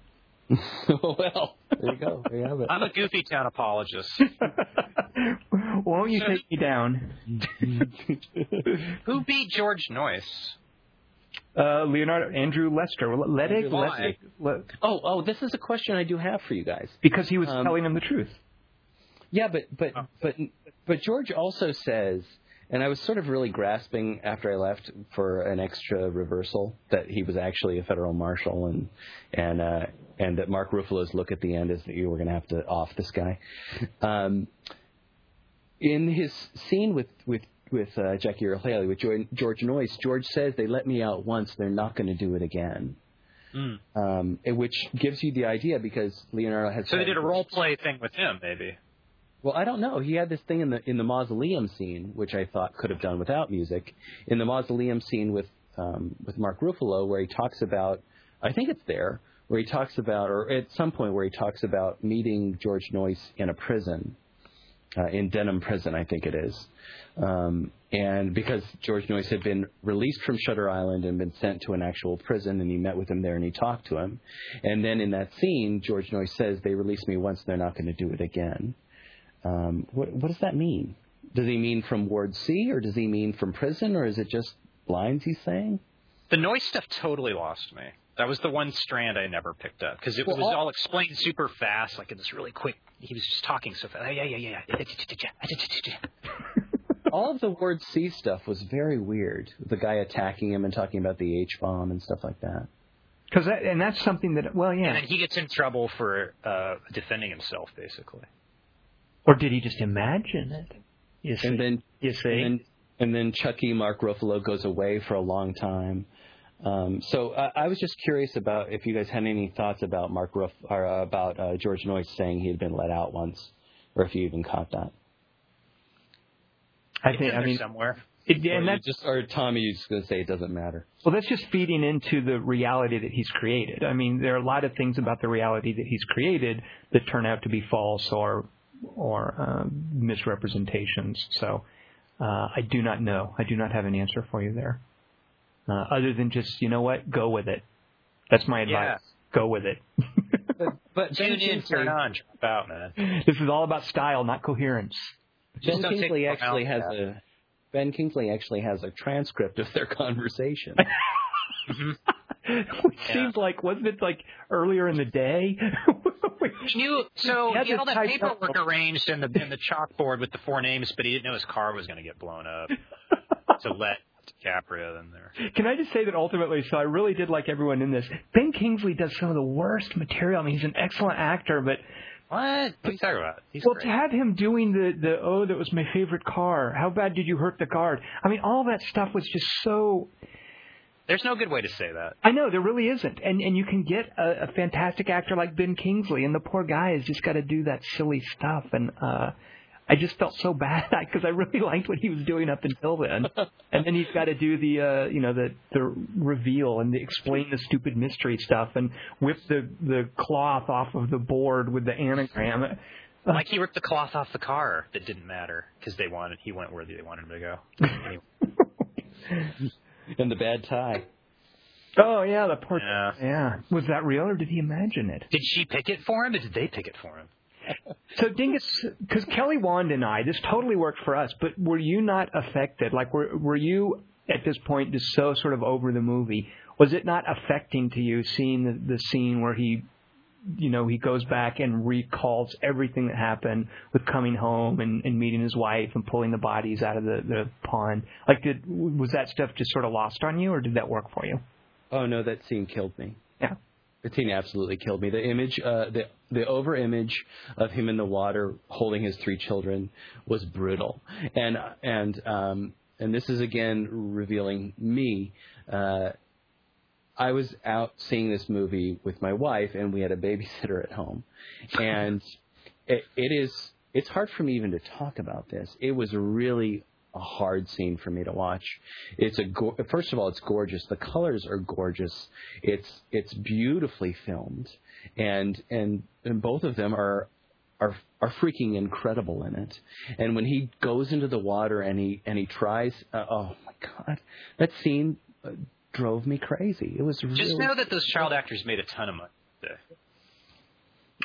Well, there you go. There you have it.
I'm a Goofy Town apologist.
Won't you take me down?
Who beat George Noyce?
Andrew Lester.
Oh, this is a question I do have for you guys.
Because he was telling them the truth.
Yeah, but George also says, and I was sort of really grasping after I left for an extra reversal that he was actually a federal marshal, and that Mark Ruffalo's look at the end is that you were going to have to off this guy. In his scene with Jackie Earle Haley with George Noyce, George says, "They let me out once; they're not going to do it again." Which gives you the idea because Leonardo has.
So they did a role play thing with him, maybe.
Well, I don't know. He had this thing in the mausoleum scene, which I thought could have done without music. In the mausoleum scene with Mark Ruffalo, where he talks about, I think it's there, where he talks about, or at some point where he talks about meeting George Noyce in a prison, in Denham Prison, I think it is. And because George Noyce had been released from Shutter Island and been sent to an actual prison, and he met with him there and he talked to him. And then in that scene, George Noyce says, "They released me once, they're not going to do it again." What does that mean? Does he mean from Ward C, or does he mean from prison, or is it just lines he's saying?
The Noyce stuff totally lost me. That was the one strand I never picked up, because it was all explained super fast, like in this really quick. He was just talking so fast. Yeah.
All of the Ward C stuff was very weird. The guy attacking him and talking about the H-bomb and stuff like that.
And that's something that,
And then he gets in trouble for defending himself, basically.
Or did he just imagine it?
And then Chucky Mark Ruffalo goes away for a long time. So I was just curious about if you guys had any thoughts about about George Noyce saying he had been let out once, or if you even caught that.
I mean, somewhere.
Or Tommy's going to say it doesn't matter.
Well, that's just feeding into the reality that he's created. I mean, there are a lot of things about the reality that he's created that turn out to be false or misrepresentations. So I do not know. I do not have an answer for you there. Other than just, you know what, go with it. That's my advice. Yeah. Go with it.
but tune in, turn on, drop out, man.
This is all about style, not coherence.
Ben Kingsley actually has a transcript of their conversation.
Which seems like, wasn't it like earlier in the day?
He had all that paperwork arranged in the chalkboard with the 4 names, but he didn't know his car was going to get blown up. To let DiCaprio in there.
Can I just say that ultimately, so I really did like everyone in this. Ben Kingsley does some of the worst material. I mean, he's an excellent actor, but...
What are you talking about? He's
great.
To
have him doing that was my favorite car. How bad did you hurt the guard? I mean, all that stuff was just so...
There's no good way to say that.
I know, there really isn't. And you can get a fantastic actor like Ben Kingsley, and the poor guy has just got to do that silly stuff. And I just felt so bad because I really liked what he was doing up until then. And then he's got to do the reveal and explain the stupid mystery stuff and whip the cloth off of the board with the anagram.
Like he ripped the cloth off the car that didn't matter because he went where they wanted him to go. Anyway.
And the bad tie.
Oh, yeah, the poor... Yeah. Was that real, or did he imagine it?
Did she pick it for him, or did they pick it for him?
So, Dingus, because Kelly Wand and I, this totally worked for us, but were you not affected? Like, were you, at this point, just so sort of over the movie? Was it not affecting to you seeing the scene where he goes back and recalls everything that happened with coming home and meeting his wife and pulling the bodies out of the pond? Like, was that stuff just sort of lost on you, or did that work for you?
Oh, no, that scene killed me.
Yeah.
The scene absolutely killed me. The image, the over image of him in the water holding his 3 children was brutal. And this is again revealing me. I was out seeing this movie with my wife, and we had a babysitter at home. And it's hard for me even to talk about this. It was really a hard scene for me to watch. First of all, it's gorgeous. The colors are gorgeous. It's beautifully filmed, and both of them are freaking incredible in it. And when he goes into the water and he tries, oh my God, that scene drove me crazy. It was really...
Just know that those child actors made a ton of money today.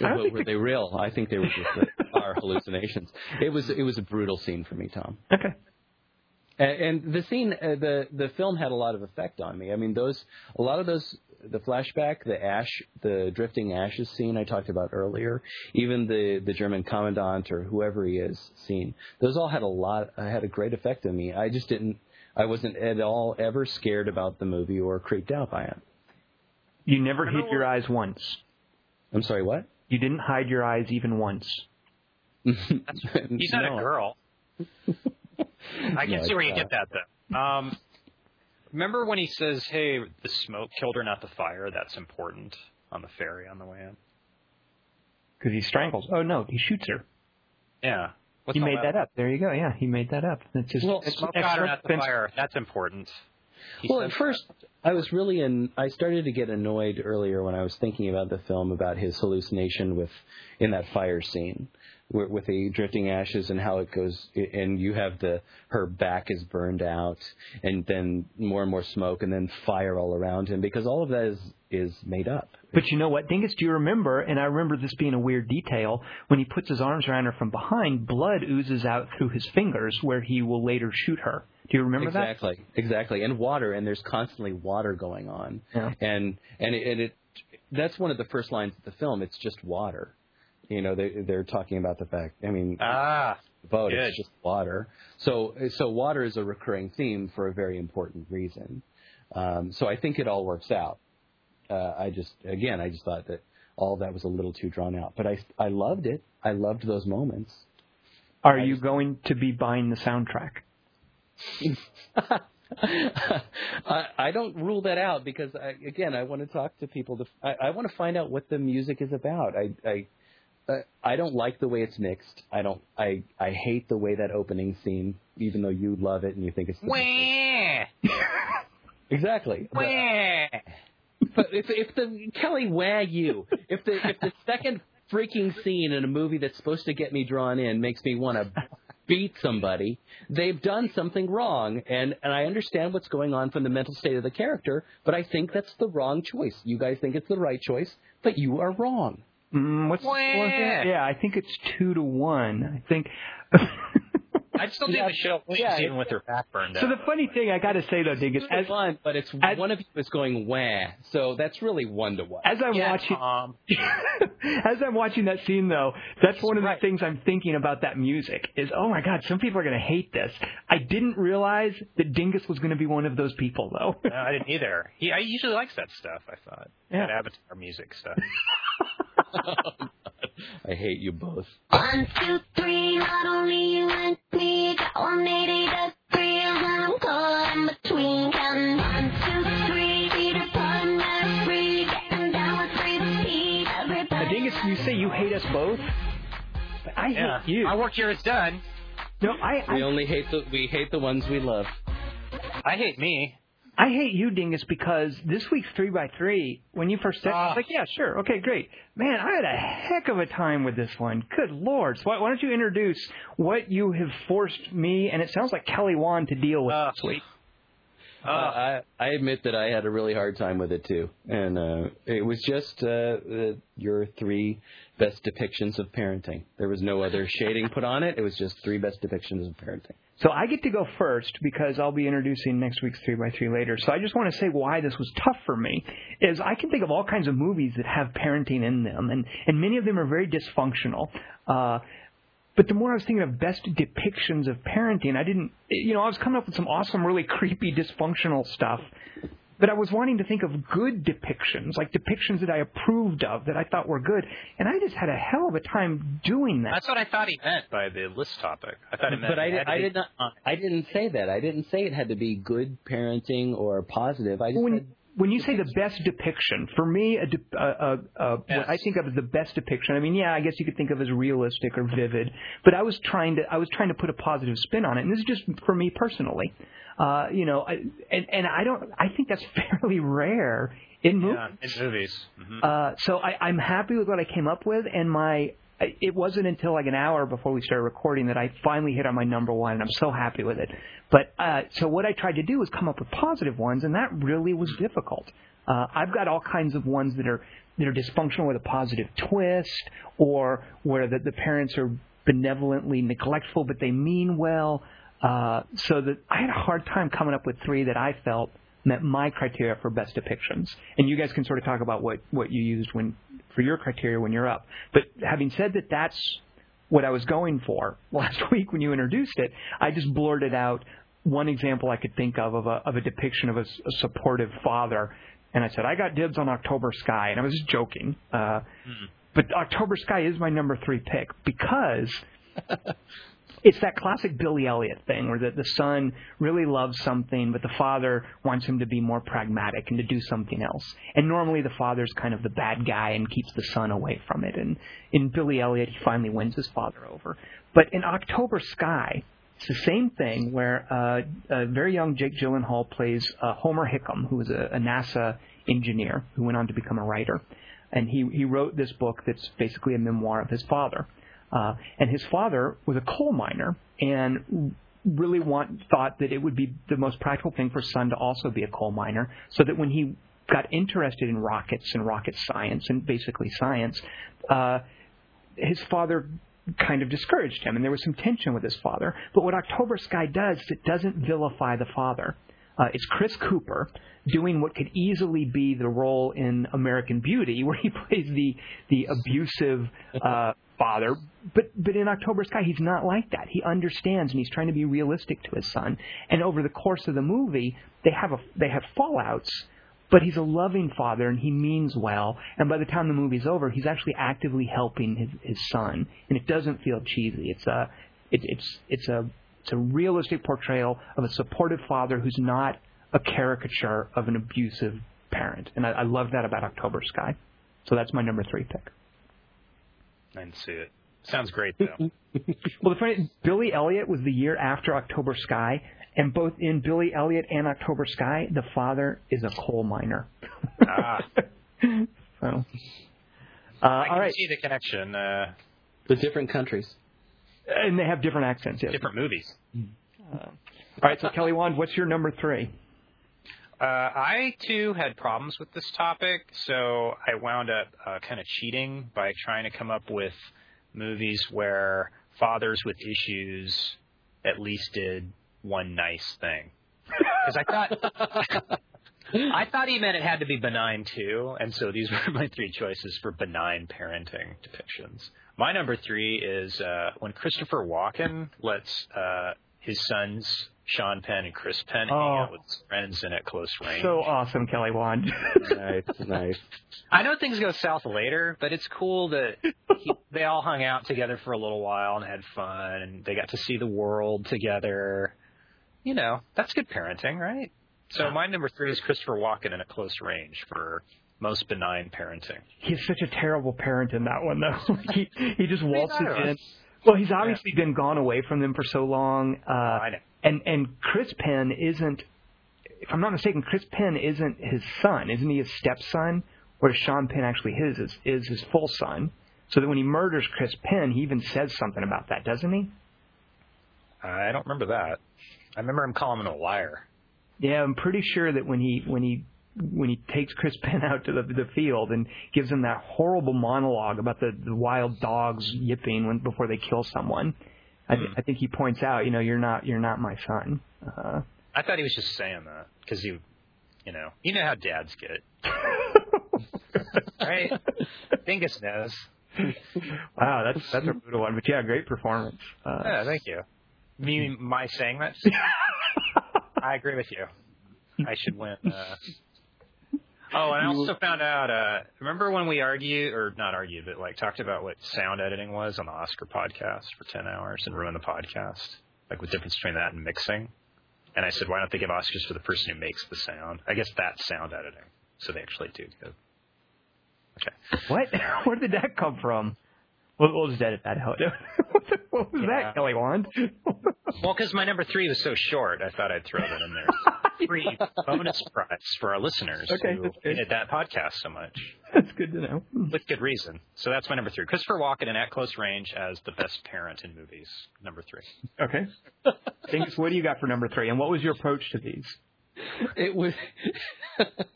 Were they real? I think they were just our hallucinations. It was a brutal scene for me, Tom.
Okay.
And the scene, the film had a lot of effect on me. I mean, the flashback, the drifting ashes scene I talked about earlier, even the German commandant or whoever he is scene, those all had a great effect on me. I wasn't at all ever scared about the movie or creeped out by it.
You never hid your eyes once.
I'm sorry, what?
You didn't hide your eyes even once.
He's not a girl. I can see where you get that, though. Remember when he says, hey, the smoke killed her, not the fire? That's important on the ferry on the way in.
Because he strangles. Oh, no, he shoots her.
Yeah.
He made that up. There you go. Yeah, he made that up. It's just
smoke got her, not the fire. That's important.
Well, at first, I started to get annoyed earlier when I was thinking about the film, about his hallucination in that fire scene with the drifting ashes and how it goes, and you have her back is burned out, and then more and more smoke, and then fire all around him, because all of that is made up.
But you know what, Dingus, do you remember, and I remember this being a weird detail, when he puts his arms around her from behind, blood oozes out through his fingers where he will later shoot her. Do you remember that?
Exactly. And water, and there's constantly water going on.
Yeah.
And that's one of the first lines of the film. It's just water. You know, they're talking about the fact, I mean, boat, it's just water. So water is a recurring theme for a very important reason. So I think it all works out. I just thought that all that was a little too drawn out. But I loved it. I loved those moments.
Are you going to be buying the soundtrack?
I don't rule that out, because I want to talk to people. I want to find out what the music is about. I don't like the way it's mixed. I hate the way that opening scene, even though you love it and you think it's the exactly. But if the Kelly if the second freaking scene in a movie that's supposed to get me drawn in makes me want to beat somebody, they've done something wrong, and I understand what's going on from the mental state of the character, but I think that's the wrong choice. You guys think it's the right choice, but you are wrong.
Yeah, I think it's 2-1. I think.
I'd still do the show even with her back burned out.
So the funny thing I got to say though, Dingus,
it's fun, but it's one of you is going wah, so that's really 1-1.
As I'm watching that scene though, that's one of the things I'm thinking about that music is, oh my God, some people are going to hate this. I didn't realize that Dingus was going to be one of those people though.
No, I didn't either. I usually likes that stuff. I thought that Avatar music stuff.
I hate you both.
1, 2, 3, not only you and me, got 180 degrees, and I'm caught in between, counting 1, 2, 3, feet apart, never free, getting down with 3 feet, everybody.
Dingus, you say you hate us both? But I hate you.
My work here is done.
No,
we hate the ones we love.
I hate me.
I hate you, Dingus, because this week's 3x3, when you first said, I was like, yeah, sure, okay, great. Man, I had a heck of a time with this one. Good Lord. So why don't you introduce what you have forced me, and it sounds like Kelly Wand, to deal with this week?
I admit that I had a really hard time with it, too. And it was just your 3 best depictions of parenting. There was no other shading put on it. It was just 3 best depictions of parenting.
So I get to go first because I'll be introducing next week's 3x3 later. So I just want to say why this was tough for me is I can think of all kinds of movies that have parenting in them, and many of them are very dysfunctional. But the more I was thinking of best depictions of parenting, I was coming up with some awesome, really creepy, dysfunctional stuff. But I was wanting to think of good depictions, like depictions that I approved of, that I thought were good. And I just had a hell of a time doing that.
That's what I thought he meant by the list topic. I thought he meant.
But I didn't say that. I didn't say it had to be good parenting or positive. I just said.
When you say the best depiction, for me, what I think of as the best depiction, I mean, yeah, I guess you could think of as realistic or vivid, but I was trying to put a positive spin on it, and this is just for me personally, I think that's fairly rare in movies.
Yeah, in movies. Mm-hmm.
So I'm happy with what I came up with, and it wasn't until like an hour before we started recording that I finally hit on my number one, and I'm so happy with it. But so what I tried to do was come up with positive ones, and that really was difficult. I've got all kinds of ones that they're dysfunctional with a positive twist, or where the parents are benevolently neglectful but they mean well. So that I had a hard time coming up with 3 that I felt met my criteria for best depictions. And you guys can sort of talk about what you used for your criteria when you're up. But having said that, that's what I was going for last week when you introduced it. I just blurted out one example I could think of a depiction of a supportive father. And I said, I got dibs on October Sky. And I was just joking. But October Sky is my number 3 pick because it's that classic Billy Elliot thing where the son really loves something, but the father wants him to be more pragmatic and to do something else. And normally the father's kind of the bad guy and keeps the son away from it. And in Billy Elliot, he finally wins his father over. But in October Sky, it's the same thing where a very young Jake Gyllenhaal plays Homer Hickam, who was a NASA engineer who went on to become a writer. And he wrote this book that's basically a memoir of his father. And his father was a coal miner and really thought that it would be the most practical thing for his son to also be a coal miner, so that when he got interested in rockets and rocket science and basically science, his father kind of discouraged him, and there was some tension with his father. But what October Sky does is it doesn't vilify the father. It's Chris Cooper doing what could easily be the role in American Beauty, where he plays the abusive father. But in October Sky, he's not like that. He understands, and he's trying to be realistic to his son. And over the course of the movie, they have fallouts, but he's a loving father, and he means well. And by the time the movie's over, he's actually actively helping his son, and it doesn't feel cheesy. It's a realistic portrayal of a supportive father who's not a caricature of an abusive parent. And I love that about October Sky. So that's my number 3 pick.
I didn't see it. Sounds great, though.
Well, the funny, Billy Elliot was the year after October Sky, and both in Billy Elliot and October Sky, the father is a coal miner. So,
I can
all right.
see the connection.
The different countries.
And they have different accents, yes.
Different movies.
All right, so Kelly Wand, what's your number 3?
I, too, had problems with this topic, so I wound up kind of cheating by trying to come up with movies where fathers with issues at least did one nice thing. Because I thought he meant it had to be benign, too, and so these were my 3 choices for benign parenting depictions. My number 3 is when Christopher Walken lets his sons, Sean Penn and Chris Penn, hang out with his friends and at close range.
So awesome, Kelly Wand.
Nice.
I know things go south later, but it's cool that they all hung out together for a little while and had fun, and they got to see the world together. You know, that's good parenting, right? So my number 3 is Christopher Walken and at close range for most benign parenting.
He's such a terrible parent in that one, though. he just waltzes in. Well, he's obviously been gone away from them for so long.
I know.
And Chris Penn isn't, if I'm not mistaken, Chris Penn isn't his son. Isn't he his stepson? Whereas Sean Penn actually is his full son. So that when he murders Chris Penn, he even says something about that, doesn't he?
I don't remember that. I remember him calling him a liar.
Yeah, I'm pretty sure that when he takes Chris Penn out to the field and gives him that horrible monologue about the wild dogs yipping before they kill someone, I think he points out, you're not my son.
I thought he was just saying that because you know how dads get, right? Dingus knows.
Wow, that's a brutal one, but yeah, great performance.
Yeah, thank you. You mean my saying that? I agree with you. I should win. Oh, and I also found out, remember when we talked about what sound editing was on the Oscar podcast for 10 hours and ruined the podcast? Like the difference between that and mixing? And I said, why don't they give Oscars for the person who makes the sound? I guess that's sound editing. So they actually do good. Okay.
What? Where did that come from? We'll just edit that out. What was that, Kelly Wand?
Well, because my number 3 was so short, I thought I'd throw that in there. Free bonus prize for our listeners who hated that podcast so much.
That's good to know.
With good reason. So that's my number 3. Christopher Walken in At Close Range as the best parent in movies. Number 3.
Okay. Dingus, what do you got for number 3? And what was your approach to these?
It was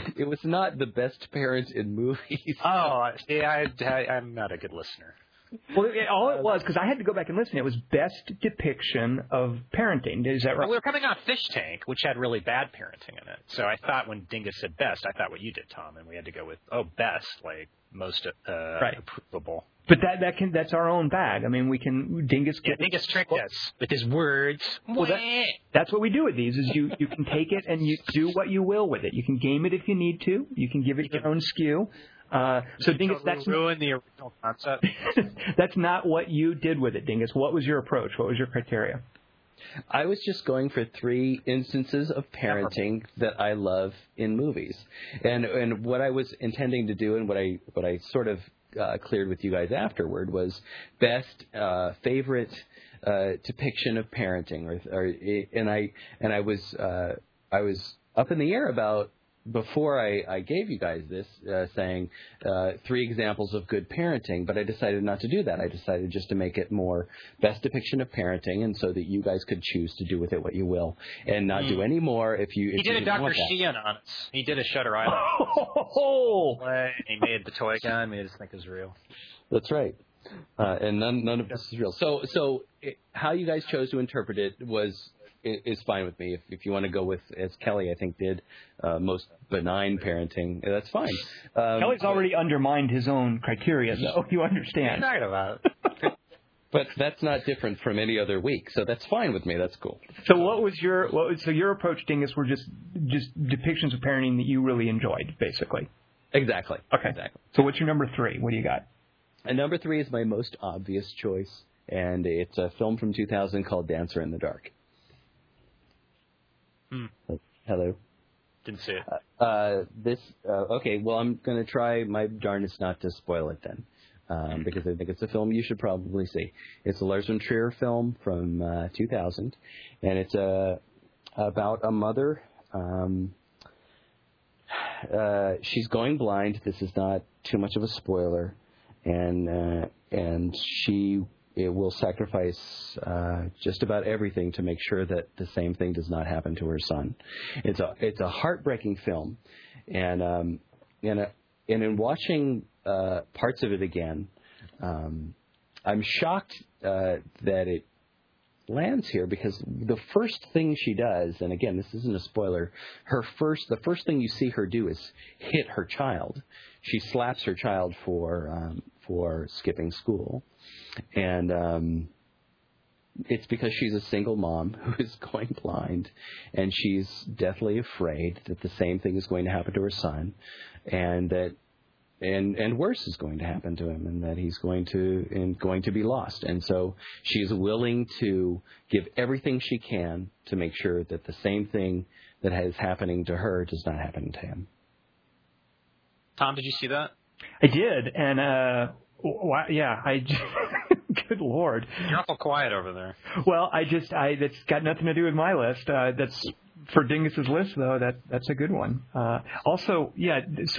It was not the best parent in movies.
Oh, see, I'm not a good listener.
Well, all it was, because I had to go back and listen, it was best depiction of parenting. Is that right?
Well, we were coming off Fish Tank, which had really bad parenting in it. So I thought when Dingus said best, I thought what you did, Tom, and we had to go with, best, like most approvable.
But that's our own bag. I mean, Dingus
tricked us with his words.
Well, that's what we do with these, is you can take it and you do what you will with it. You can game it if you need to. You can give it your own skew. So Dingus, that's
ruin the original concept.
That's not what you did with it, Dingus. What was your approach? What was your criteria?
I was just going for 3 instances of parenting that I love in movies, and what I was intending to do, and what I sort of cleared with you guys afterward, was best favorite depiction of parenting, and I was up in the air about. Before I gave you guys this, saying 3 examples of good parenting, but I decided not to do that. I decided just to make it more best depiction of parenting, and so that you guys could choose to do with it what you will, and not do any more if you.
He did a Dr. Sheehan on us. He did a Shutter Island. He made the toy gun, made us think it was real.
That's right. And none of this is real. So how you guys chose to interpret it is fine with me. If you want to go with, as Kelly, I think, did, most benign parenting, that's fine.
Kelly's already undermined his own criteria, so you understand.
What are you talking about?
But that's not different from any other week, so that's fine with me. That's cool.
So your approach, Dingus, were just depictions of parenting that you really enjoyed, basically?
Exactly.
Okay.
Exactly.
So what's your number 3? What do you got?
And number 3 is my most obvious choice, and it's a film from 2000 called Dancer in the Dark. Hello.
Didn't see it.
Okay, well, I'm going to try my darndest not to spoil it then, because I think it's a film you should probably see. It's a Lars von Trier film from 2000, and it's about a mother. She's going blind. This is not too much of a spoiler, and she will sacrifice just about everything to make sure that the same thing does not happen to her son. It's a heartbreaking film, and in watching parts of it again, I'm shocked that it lands here, because the first thing she does, and again, this isn't a spoiler, the first thing you see her do is hit her child. She slaps her child for skipping school. And it's because she's a single mom who is going blind, and she's deathly afraid that the same thing is going to happen to her son, and that and worse is going to happen to him, and that he's going to be lost. And so she's willing to give everything she can to make sure that the same thing that is happening to her does not happen to him.
Tom, did you see that?
I did, and good Lord.
You're awful quiet over there.
Well, that's got nothing to do with my list. That's for Dingus's list, though. That's a good one. Also, yeah. So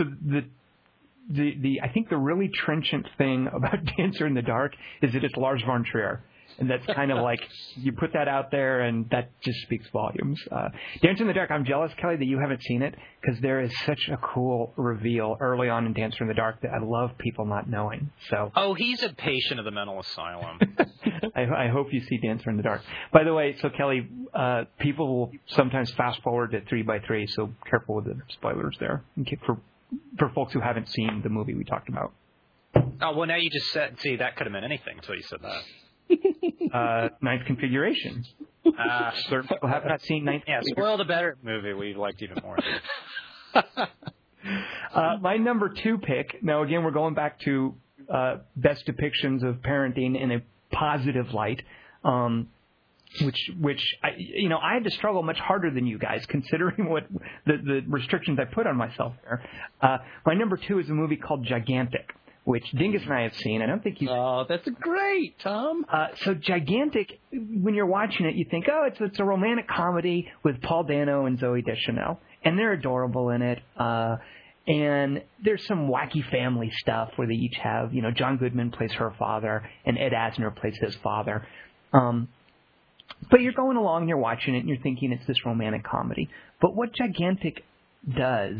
I think the really trenchant thing about Dancer in the Dark is that it's Lars von Trier. And that's kind of like, you put that out there, and that just speaks volumes. Dancer in the Dark, I'm jealous, Kelly, that you haven't seen it, because there is such a cool reveal early on in Dancer in the Dark that I love people not knowing. So.
Oh, he's a patient of the mental asylum.
I hope you see Dancer in the Dark. By the way, so Kelly, people will sometimes fast forward to 3x3, so careful with the spoilers there, for folks who haven't seen the movie we talked about.
Oh, well, now you just said, see, that could have meant anything until you said that.
Ninth Configuration. Certain people have not seen Ninth Configuration.
Yeah, spoil the better movie we liked even more.
My number 2 pick, now again we're going back to best depictions of parenting in a positive light, which I had to struggle much harder than you guys, considering what the restrictions I put on myself there. My number 2 is a movie called Gigantic, which Dingus and I have seen. I don't think you've...
Oh, that's great, Tom.
So Gigantic, when you're watching it, you think, it's a romantic comedy with Paul Dano and Zooey Deschanel, and they're adorable in it. And there's some wacky family stuff where they each have, John Goodman plays her father, and Ed Asner plays his father. But you're going along, and you're watching it, and you're thinking it's this romantic comedy. But what Gigantic does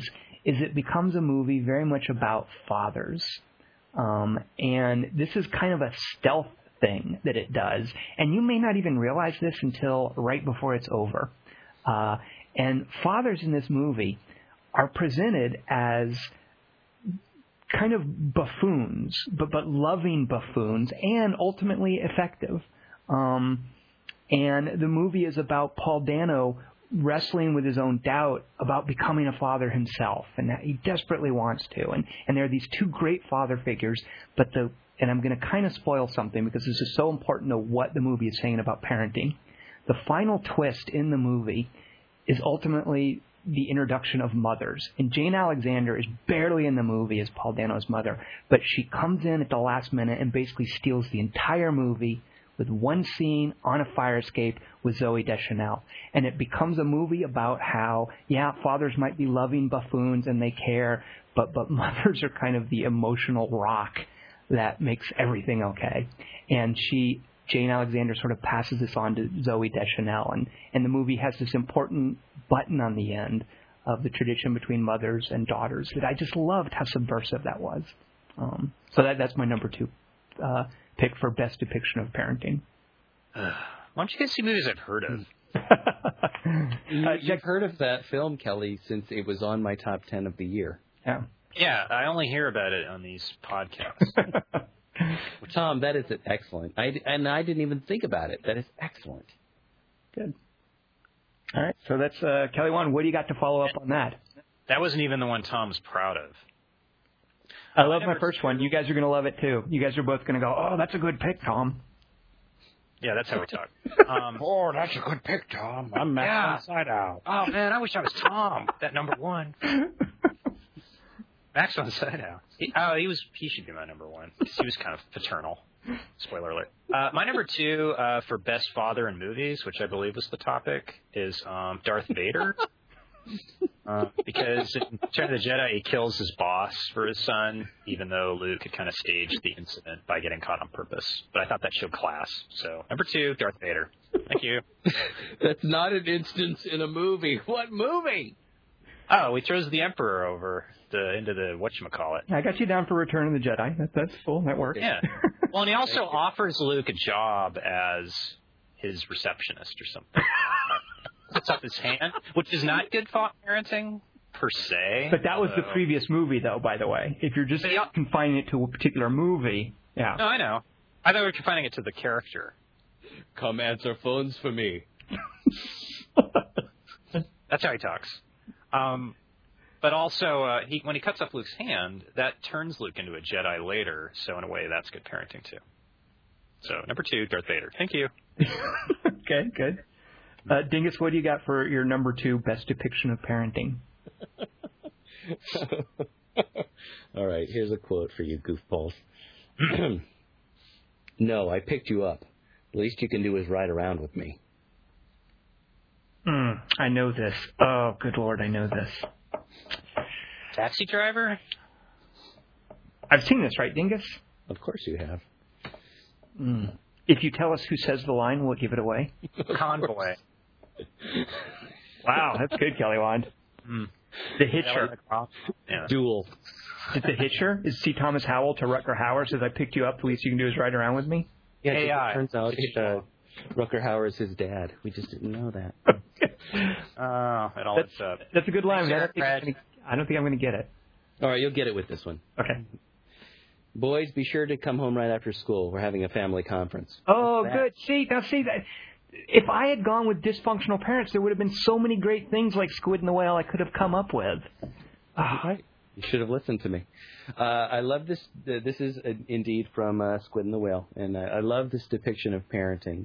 is it becomes a movie very much about fathers. And this is kind of a stealth thing that it does. And you may not even realize this until right before it's over. And fathers in this movie are presented as kind of buffoons, but loving buffoons, and ultimately effective. And the movie is about Paul Dano wrestling with his own doubt about becoming a father himself, and that he desperately wants to. And there are these two great father figures, and I'm going to kind of spoil something because this is so important to what the movie is saying about parenting. The final twist in the movie is ultimately the introduction of mothers. And Jane Alexander is barely in the movie as Paul Dano's mother, but she comes in at the last minute and basically steals the entire movie with one scene on a fire escape with Zooey Deschanel. And it becomes a movie about how, fathers might be loving buffoons and they care, but mothers are kind of the emotional rock that makes everything okay. And Jane Alexander sort of passes this on to Zooey Deschanel, and the movie has this important button on the end of the tradition between mothers and daughters that I just loved how subversive that was. So that's my number 2 pick for best depiction of parenting.
Why don't you guys see movies I've heard of?
You've heard of that film, Kelly, since it was on my top 10 of the year.
Yeah.
Yeah, I only hear about it on these podcasts.
Tom, that is excellent. I didn't even think about it. That is excellent.
Good. All right, so that's Kelly Wand. What do you got to follow up on that?
That wasn't even the one Tom's proud of.
I love my first one. You guys are going to love it, too. You guys are both going to go, oh, that's a good pick, Tom.
Yeah, that's how we talk.
Oh, that's a good pick, Tom. I'm Max von Sydow.
Oh, man, I wish I was Tom, that number 1. Max von Sydow. He should be my number 1. He was kind of paternal. Spoiler alert. My number 2 for best father in movies, which I believe was the topic, is Darth Vader. Because in Return of the Jedi, he kills his boss for his son, even though Luke had kind of staged the incident by getting caught on purpose. But I thought that showed class. So, number 2, Darth Vader. Thank you.
That's not an instance in a movie. What movie?
Oh, he throws the Emperor over into the whatchamacallit.
I got you down for Return of the Jedi. That's cool. That works.
Yeah. Well, and he also offers Luke a job as his receptionist or something. Puts up his hand, which is not good parenting per se.
But that was the previous movie, though, by the way. If you're just confining it to a particular movie, yeah.
No, I know. I thought we were confining it to the character.
Come answer phones for me.
That's how he talks. But also, when he cuts off Luke's hand, that turns Luke into a Jedi later. So in a way, that's good parenting too. So number 2, Darth Vader. Thank you.
Okay, good. Dingus, what do you got for your number 2 best depiction of parenting?
All right, here's a quote for you goofballs. No, I picked you up. The least you can do is ride around with me.
I know this. Oh, good Lord, I know this.
Taxi Driver?
I've seen this, right, Dingus?
Of course you have.
If you tell us who says the line, we'll give it away.
Convoy.
Wow, that's good, Kelly Wand. The Hitcher.
Yeah.
Duel.
Is the Hitcher? Is C. Thomas Howell to Rutger Hauer says, I picked you up, the least you can do is ride around with me?
Yeah, it turns out Rutger Hauer is his dad. We just didn't know that.
It all adds up.
That's a good line.
Thanks,
I don't think I'm going to get it.
All right, you'll get it with this one.
Okay.
Boys, be sure to come home right after school. We're having a family conference.
Oh, good. See that. If I had gone with dysfunctional parents, there would have been so many great things like Squid and the Whale I could have come up with.
Right. You should have listened to me. I love this. This is indeed from Squid and the Whale, and I love this depiction of parenting.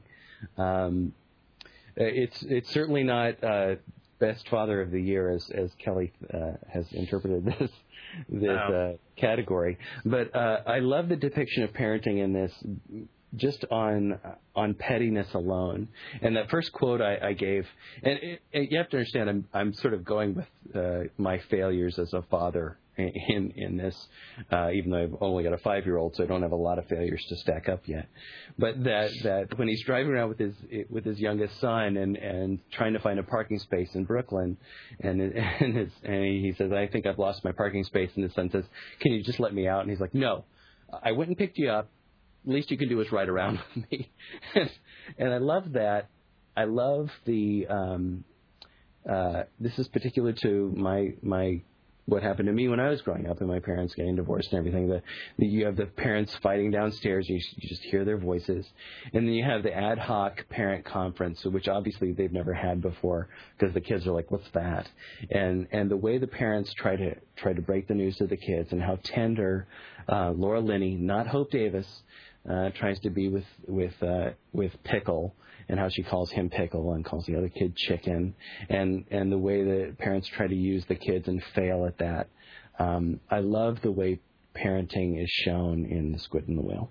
It's certainly not best father of the year as Kelly has interpreted this category, but I love the depiction of parenting in this. Just on pettiness alone. And that first quote I gave, and you have to understand, I'm sort of going with my failures as a father in this, even though I've only got a 5-year-old, so I don't have a lot of failures to stack up yet. But that when he's driving around with his youngest son and trying to find a parking space in Brooklyn, and he says, I think I've lost my parking space, and his son says, can you just let me out? And he's like, no, I went and picked you up. Least you can do is ride around with me. And I love that. I love the this is particular to my what happened to me when I was growing up and my parents getting divorced and everything. You have the parents fighting downstairs. You just hear their voices. And then you have the ad hoc parent conference, which obviously they've never had before because the kids are like, what's that? And the way the parents try to break the news to the kids and how tender Laura Linney, not Hope Davis, tries to be with Pickle, and how she calls him Pickle and calls the other kid Chicken, and the way the parents try to use the kids and fail at that. I love the way parenting is shown in The Squid and the Whale.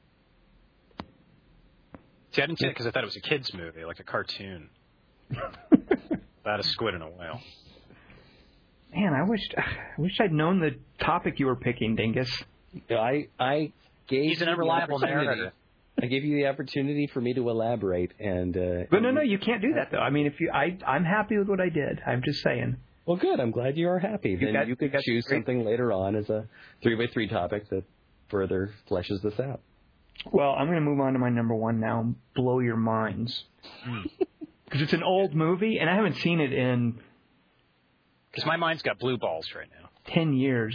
See, I didn't see it because I thought it was a kid's movie, like a cartoon about a squid and a whale.
Man, I wish I'd known the topic you were picking, Dingus.
I gave
He's an unreliable narrator.
I gave you the opportunity for me to elaborate, and
but no, you can't do that though. I mean, I'm happy with what I did. I'm just saying.
Well, good. I'm glad you are happy. Then you could choose something later on as a 3x3 topic that further fleshes this out.
Well, I'm going to move on to my number one now. Blow your minds, because it's an old movie, and I haven't seen it in.
Because my mind's got blue balls right now.
10 years.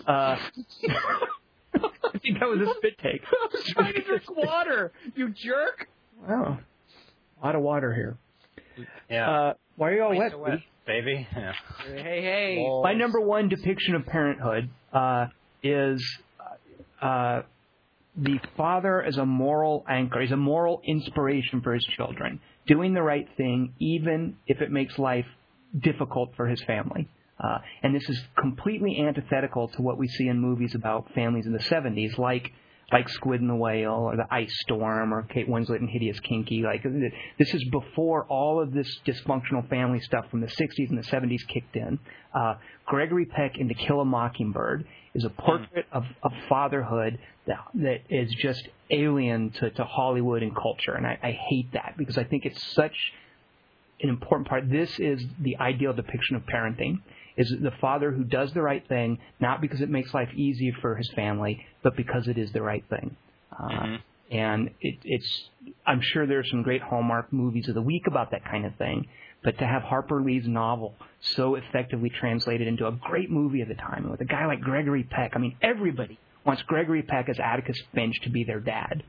I think that was a spit take.
I was trying to drink water, you jerk.
Wow. A lot of water here.
Yeah.
Why are you all wet,
baby? Yeah.
Hey.
My number one depiction of parenthood is the father as a moral anchor. He's a moral inspiration for his children, doing the right thing even if it makes life difficult for his family. And this is completely antithetical to what we see in movies about families in the 70s, like Squid and the Whale or The Ice Storm or Kate Winslet and Hideous Kinky. Like, this is before all of this dysfunctional family stuff from the 60s and the 70s kicked in. Gregory Peck in To Kill a Mockingbird is a portrait of fatherhood that is just alien to Hollywood and culture, and I hate that because I think it's such an important part. This is the ideal depiction of parenting, is the father who does the right thing, not because it makes life easy for his family, but because it is the right thing. And I'm sure there are some great Hallmark movies of the week about that kind of thing, but to have Harper Lee's novel so effectively translated into a great movie of the time, with a guy like Gregory Peck, I mean, everybody wants Gregory Peck as Atticus Finch to be their dad.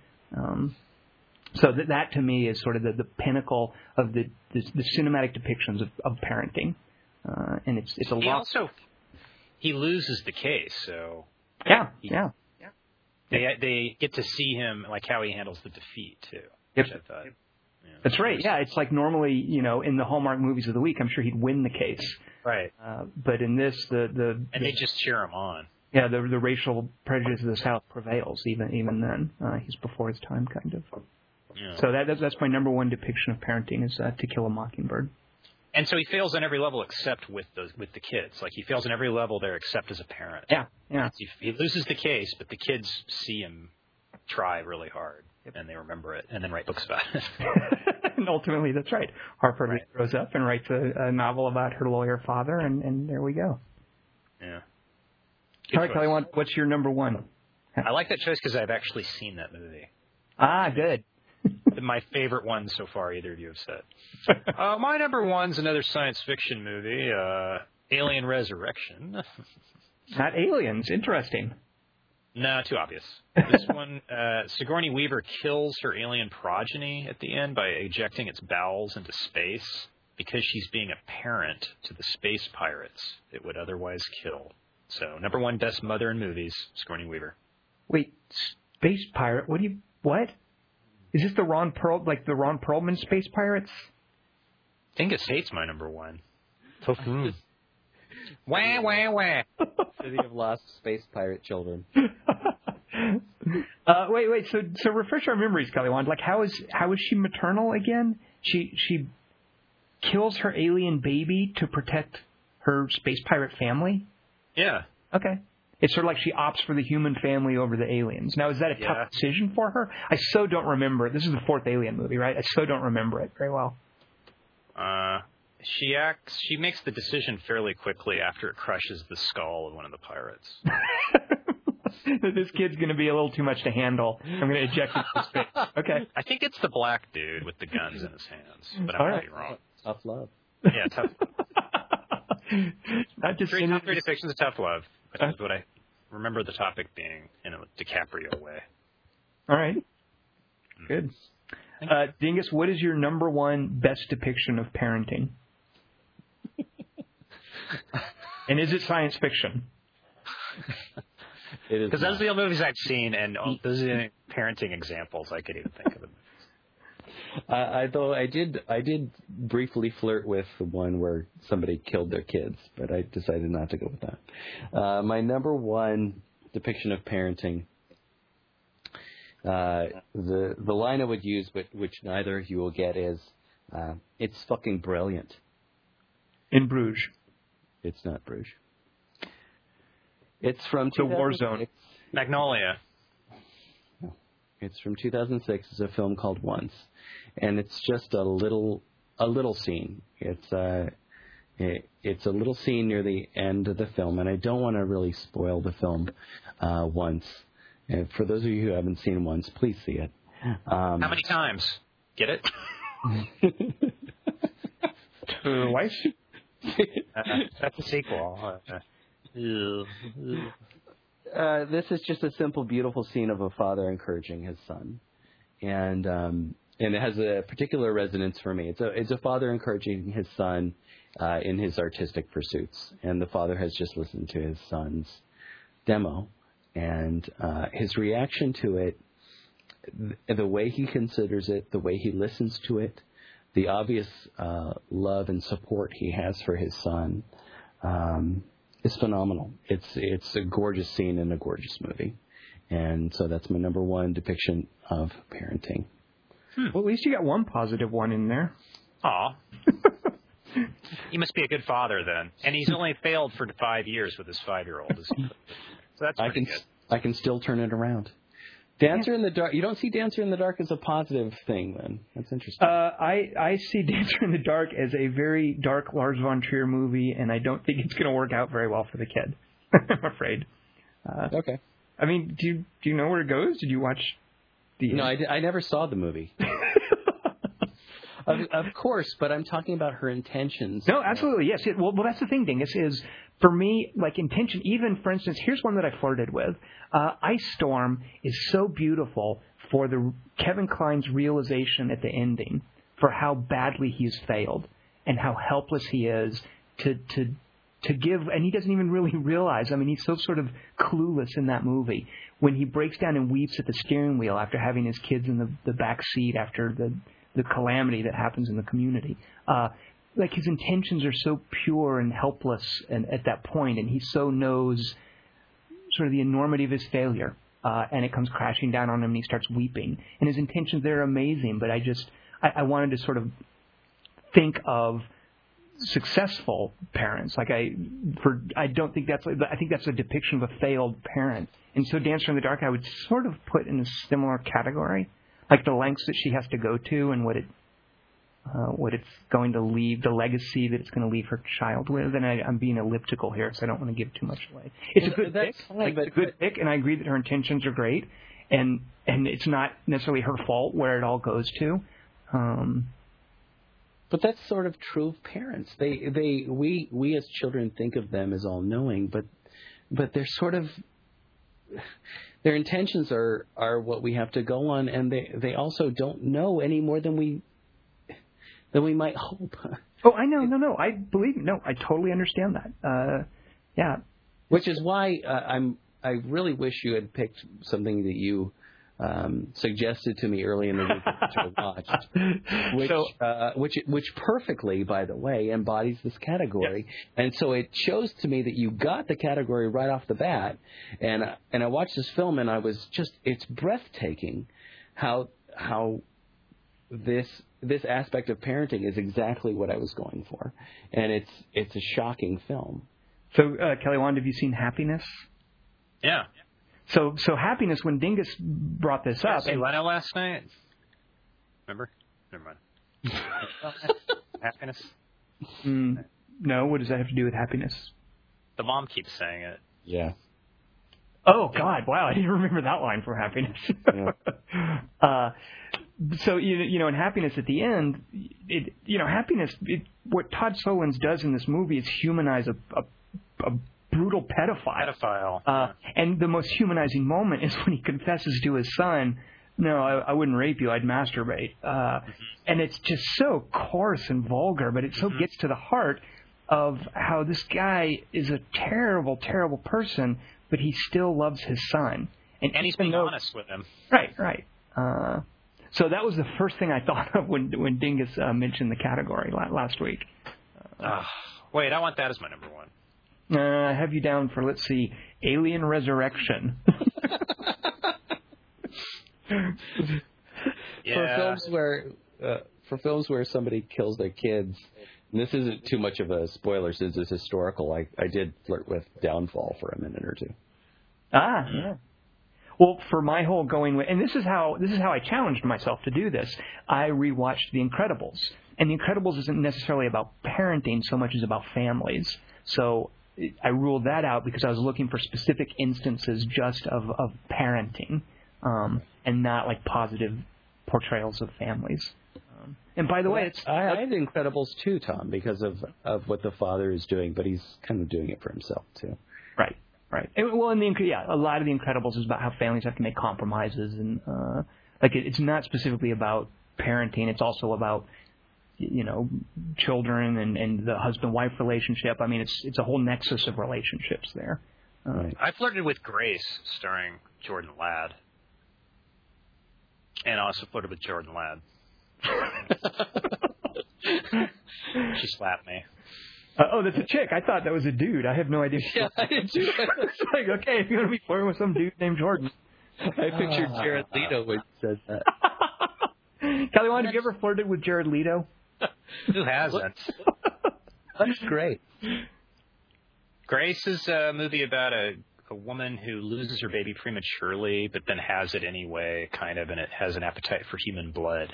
So that to me is sort of the pinnacle of the cinematic depictions of parenting, and it's a lot.
He loses the case, so
yeah.
They get to see him, like how he handles the defeat too.
Yep.
Which I thought,
That's right. Yeah, it's like normally, in the Hallmark movies of the week, I'm sure he'd win the case.
Right.
But in this, and
they just cheer him on.
Yeah, the racial prejudice of the South prevails even then. He's before his time, kind of.
Yeah.
So that's my number one depiction of parenting is To Kill a Mockingbird.
And so he fails on every level except with the kids. Like he fails on every level there except as a parent.
Yeah.
He loses the case, but the kids see him try really hard, and they remember it, and then write books about it.
And ultimately, that's right. Harper Lee grows up and writes a novel about her lawyer father, and there we go.
Yeah.
All right, Kelly, what's your number one?
I like that choice because I've actually seen that movie.
Ah, good.
My favorite one so far, either of you have said. My number one's another science fiction movie, Alien Resurrection.
Not Aliens. Interesting.
No, too obvious. This one, Sigourney Weaver kills her alien progeny at the end by ejecting its bowels into space because she's being a parent to the space pirates it would otherwise kill. So, number one best mother in movies, Sigourney Weaver.
Wait, space pirate? What? Is this the Ron Perlman Space Pirates?
Dingus hates my number one.
Wah. City of Lost Space Pirate Children.
Wait. So refresh our memories, Kelly Wand. Like, how is she maternal again? She kills her alien baby to protect her space pirate family.
Yeah.
Okay. It's sort of like she opts for the human family over the aliens. Now, is that a tough decision for her? I so don't remember it. This is the fourth Alien movie, right? I so don't remember it very well.
She makes the decision fairly quickly after it crushes the skull of one of the pirates.
This kid's going to be a little too much to handle. I'm going to eject it from space. Okay.
I think it's the black dude with the guns in his hands, but I might be wrong.
Tough love.
Yeah, tough love.
Not just
Three depictions of tough love, which is what I remember the topic being in a DiCaprio way.
All right. Good. Dingus, what is your number one best depiction of parenting? And is it science fiction?
It is. Because those are the only movies I've seen, and those are the parenting examples I could even think of.
Though I did briefly flirt with the one where somebody killed their kids, but I decided not to go with that. My number one depiction of parenting, the line I would use, but which neither of you will get, is it's fucking brilliant.
In Bruges.
It's not Bruges. It's from
the War Zone.
Magnolia.
No, it's from 2006. It's a film called Once, and it's just a little scene. It's a little scene near the end of the film, and I don't want to really spoil the film. Once, and for those of you who haven't seen Once, please see it.
How many times? Get it?
Twice.
That's a sequel.
This is just a simple, beautiful scene of a father encouraging his son, and it has a particular resonance for me. It's a father encouraging his son in his artistic pursuits, and the father has just listened to his son's demo, and his reaction to it, the way he considers it, the way he listens to it, the obvious love and support he has for his son. It's phenomenal. It's a gorgeous scene in a gorgeous movie. And so that's my number one depiction of parenting.
Well, at least you got one positive one in there.
Aw. He must be a good father then. And he's only failed for 5 years with his 5-year-old. So that's pretty good.
I can still turn it around. Dancer in the Dark. You don't see Dancer in the Dark as a positive thing, then. That's interesting.
I see Dancer in the Dark as a very dark Lars von Trier movie, and I don't think it's going to work out very well for the kid. I'm afraid.
Okay.
I mean, do you know where it goes? Did you watch the...
No, I never saw the movie. Of course, but I'm talking about her intentions.
No, absolutely, yes. Well, that's the thing, Dingus, is for me, like intention, even, for instance, here's one that I flirted with. Ice Storm is so beautiful for the Kevin Kline's realization at the ending for how badly he's failed and how helpless he is to give, and he doesn't even really realize. I mean, he's so sort of clueless in that movie when he breaks down and weeps at the steering wheel after having his kids in the back seat after the calamity that happens in the community. Like his intentions are so pure and helpless and at that point, and he so knows sort of the enormity of his failure, and it comes crashing down on him and he starts weeping. And his intentions there are amazing, but I wanted to sort of think of successful parents. Like I don't think I think that's a depiction of a failed parent. And so Dancer in the Dark I would sort of put in a similar category. Like the lengths that she has to go to and what it's going to leave, the legacy that it's going to leave her child with. And I'm being elliptical here, so I don't want to give too much away. It's a good pick. It's a good pick, and I agree that her intentions are great, and it's not necessarily her fault where it all goes to.
But that's sort of true of parents. We as children think of them as all knowing, but they're sort of. Their intentions are what we have to go on, and they also don't know any more than we might hope.
Oh, I know. No, I believe. No, I totally understand that. Yeah.
Which is why I really wish you had picked something that you suggested to me early in the week that I watched, which perfectly, by the way, embodies this category. Yes. And so it shows to me that you got the category right off the bat. And I watched this film, and I was just, it's breathtaking how this aspect of parenting is exactly what I was going for. And it's a shocking film.
So, Kelly Wand, have you seen Happiness?
Yeah.
So Happiness, when Dingus brought this up...
Hey, Leno last night? Remember? Never mind. Happiness?
No, what does that have to do with Happiness?
The mom keeps saying it.
Yeah.
Oh, God, wow, I didn't remember that line for Happiness.
Yeah.
So, in Happiness at the end, Happiness, what Todd Solondz does in this movie is humanize a brutal pedophile. And the most humanizing moment is when he confesses to his son, no, I wouldn't rape you, I'd masturbate. And it's just so coarse and vulgar, but it so gets to the heart of how this guy is a terrible, terrible person, but he still loves his son. And
he's being honest with him.
Right. So that was the first thing I thought of when Dingus mentioned the category last week.
Wait, I want that as my number one.
I have you down for, let's see, Alien Resurrection.
Yeah.
For films where somebody kills their kids, and this isn't too much of a spoiler since it's historical, I did flirt with Downfall for a minute or two.
Yeah. Well, for my whole and this is how I challenged myself to do this. I rewatched The Incredibles, and The Incredibles isn't necessarily about parenting so much as about families. So I ruled that out because I was looking for specific instances just of parenting, and not like positive portrayals of families. And by the way,
I had Incredibles too, Tom, because of what the father is doing, but he's kind of doing it for himself too.
Right. And, well, a lot of The Incredibles is about how families have to make compromises, and it's not specifically about parenting. It's also about children and the husband-wife relationship. I mean, it's a whole nexus of relationships there.
Right.
I flirted with Grace, starring Jordan Ladd, and also flirted with Jordan Ladd. She slapped me.
That's a chick. I thought that was a dude. I have no idea.
Yeah, I did too.
It's like, okay, if you're going to be flirting with some dude named Jordan.
I pictured Jared Leto when he said that.
Kelly Wand, have you ever flirted with Jared Leto?
Who hasn't?
That's great.
Grace is a movie about a woman who loses her baby prematurely, but then has it anyway, kind of, and it has an appetite for human blood.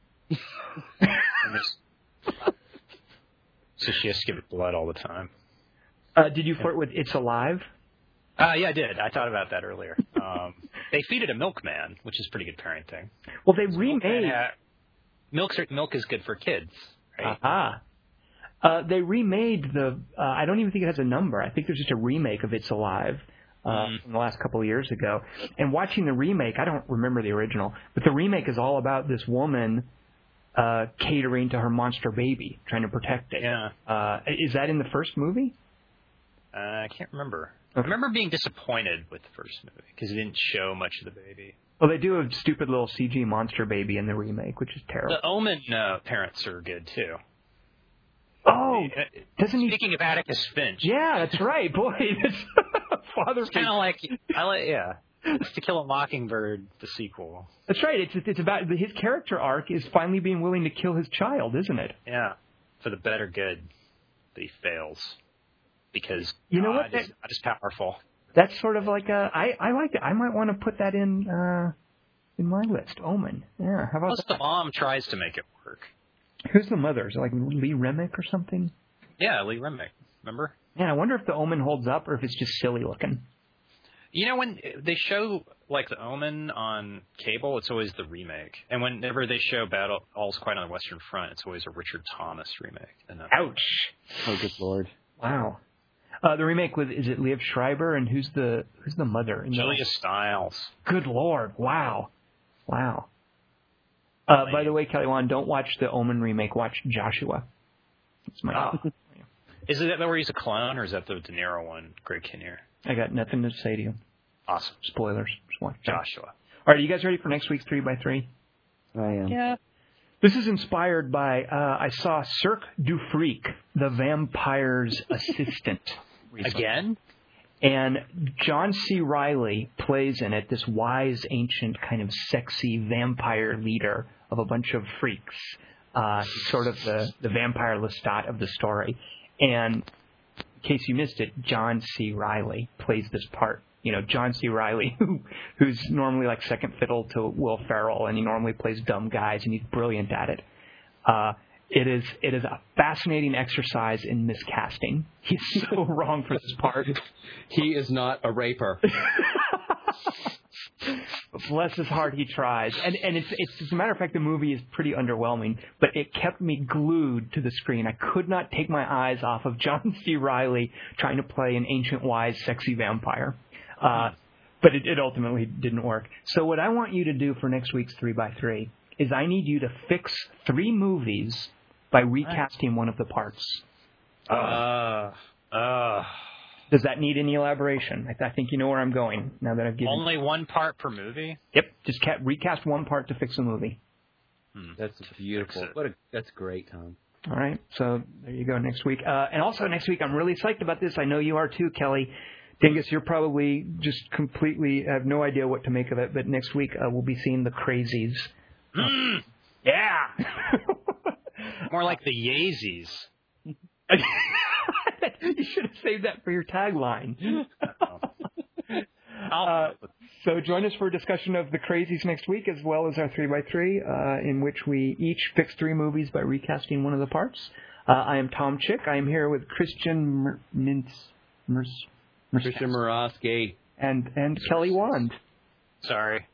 So she has to give it blood all the time.
Did you flirt with It's Alive?
Yeah, I did. I thought about that earlier. They feed it a milkman, which is pretty good parenting.
Well, they remade...
Milk is good for kids, right?
They remade the... I don't even think it has a number. I think there's just a remake of It's Alive from the last couple of years ago. And watching the remake, I don't remember the original, but the remake is all about this woman catering to her monster baby, trying to protect it.
Yeah.
Is that in the first movie?
I can't remember.
Okay.
I remember being disappointed with the first movie because it didn't show much of the baby.
Well, they do a stupid little CG monster baby in the remake, which is terrible.
The Omen parents are good, too.
Oh, doesn't he...
Speaking of Atticus Finch.
Yeah, that's right. Boy, Father...
It's kind of like... It's To Kill a Mockingbird, the sequel.
That's right. It's about... His character arc is finally being willing to kill his child, isn't it?
Yeah. For the better good. But he fails. Because
you know what?
God is powerful.
That's sort of like a... I like it. I might want to put that in my list. Omen. Yeah, how about
Plus
that?
the mom tries to make it work.
Who's the mother? Is it like Lee Remick or something?
Yeah, Lee Remick. Remember?
Yeah, I wonder if the Omen holds up or if it's just silly looking.
You know, when they show, like, the Omen on cable, it's always the remake. And whenever they show All's Quiet on the Western Front, it's always a Richard Thomas remake.
Ouch.
Oh, good Lord.
Wow. The remake with, is it Liev Schreiber, and who's the mother?
Julia Stiles.
Good Lord. Wow. By the way, Kelly Wand, don't watch the Omen remake. Watch Joshua. That's my
Is it that where he's a clone, or is that the De Niro one, Greg Kinnear?
I got nothing to say to you.
Awesome.
Spoilers. Just watch
Joshua.
All right, are you guys ready for next week's 3x3?
I am.
Yeah.
This is inspired by, I saw Cirque du Freak, the vampire's assistant. Recently.
Again?
And John C. Reilly plays in it this wise, ancient, kind of sexy vampire leader of a bunch of freaks. He's sort of the vampire Lestat of the story. And case you missed it, John C. Reilly plays this part. You know, John C. Reilly, who's normally like second fiddle to Will Ferrell, and he normally plays dumb guys, and he's brilliant at it. It is a fascinating exercise in miscasting. He's so wrong for this part.
He is not a raper.
Bless his heart, he tries. And it's as a matter of fact, the movie is pretty underwhelming, but it kept me glued to the screen. I could not take my eyes off of John C. Reilly trying to play an ancient, wise, sexy vampire. But it ultimately didn't work. So what I want you to do for next week's 3x3 is I need you to fix 3 movies by recasting one of the parts. Does that need any elaboration? I think you know where I'm going now that I've given.
Only one part per movie?
Yep. Just recast one part to fix a movie.
That's beautiful. That's great, Tom.
All right. So there you go next week. And also next week, I'm really psyched about this. I know you are too, Kelly. Dingus, you're probably just completely have no idea what to make of it. But next week, we'll be seeing The Crazies. Yeah.
More like the Yeezys.
You should have saved that for your tagline. So join us for a discussion of The Crazies next week, as well as our 3x3, in which we each fix 3 movies by recasting one of the parts. I am Tom Chick. I am here with Christian
Christian Morosky.
And Kelly Wand.
Sorry.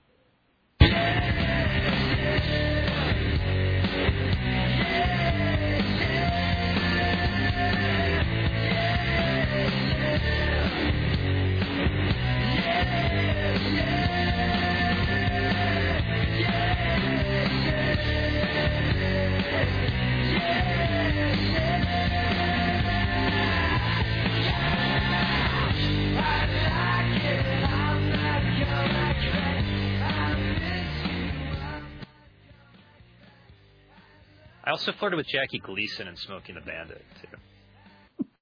I also flirted with Jackie Gleason in Smokey and the Bandit, too.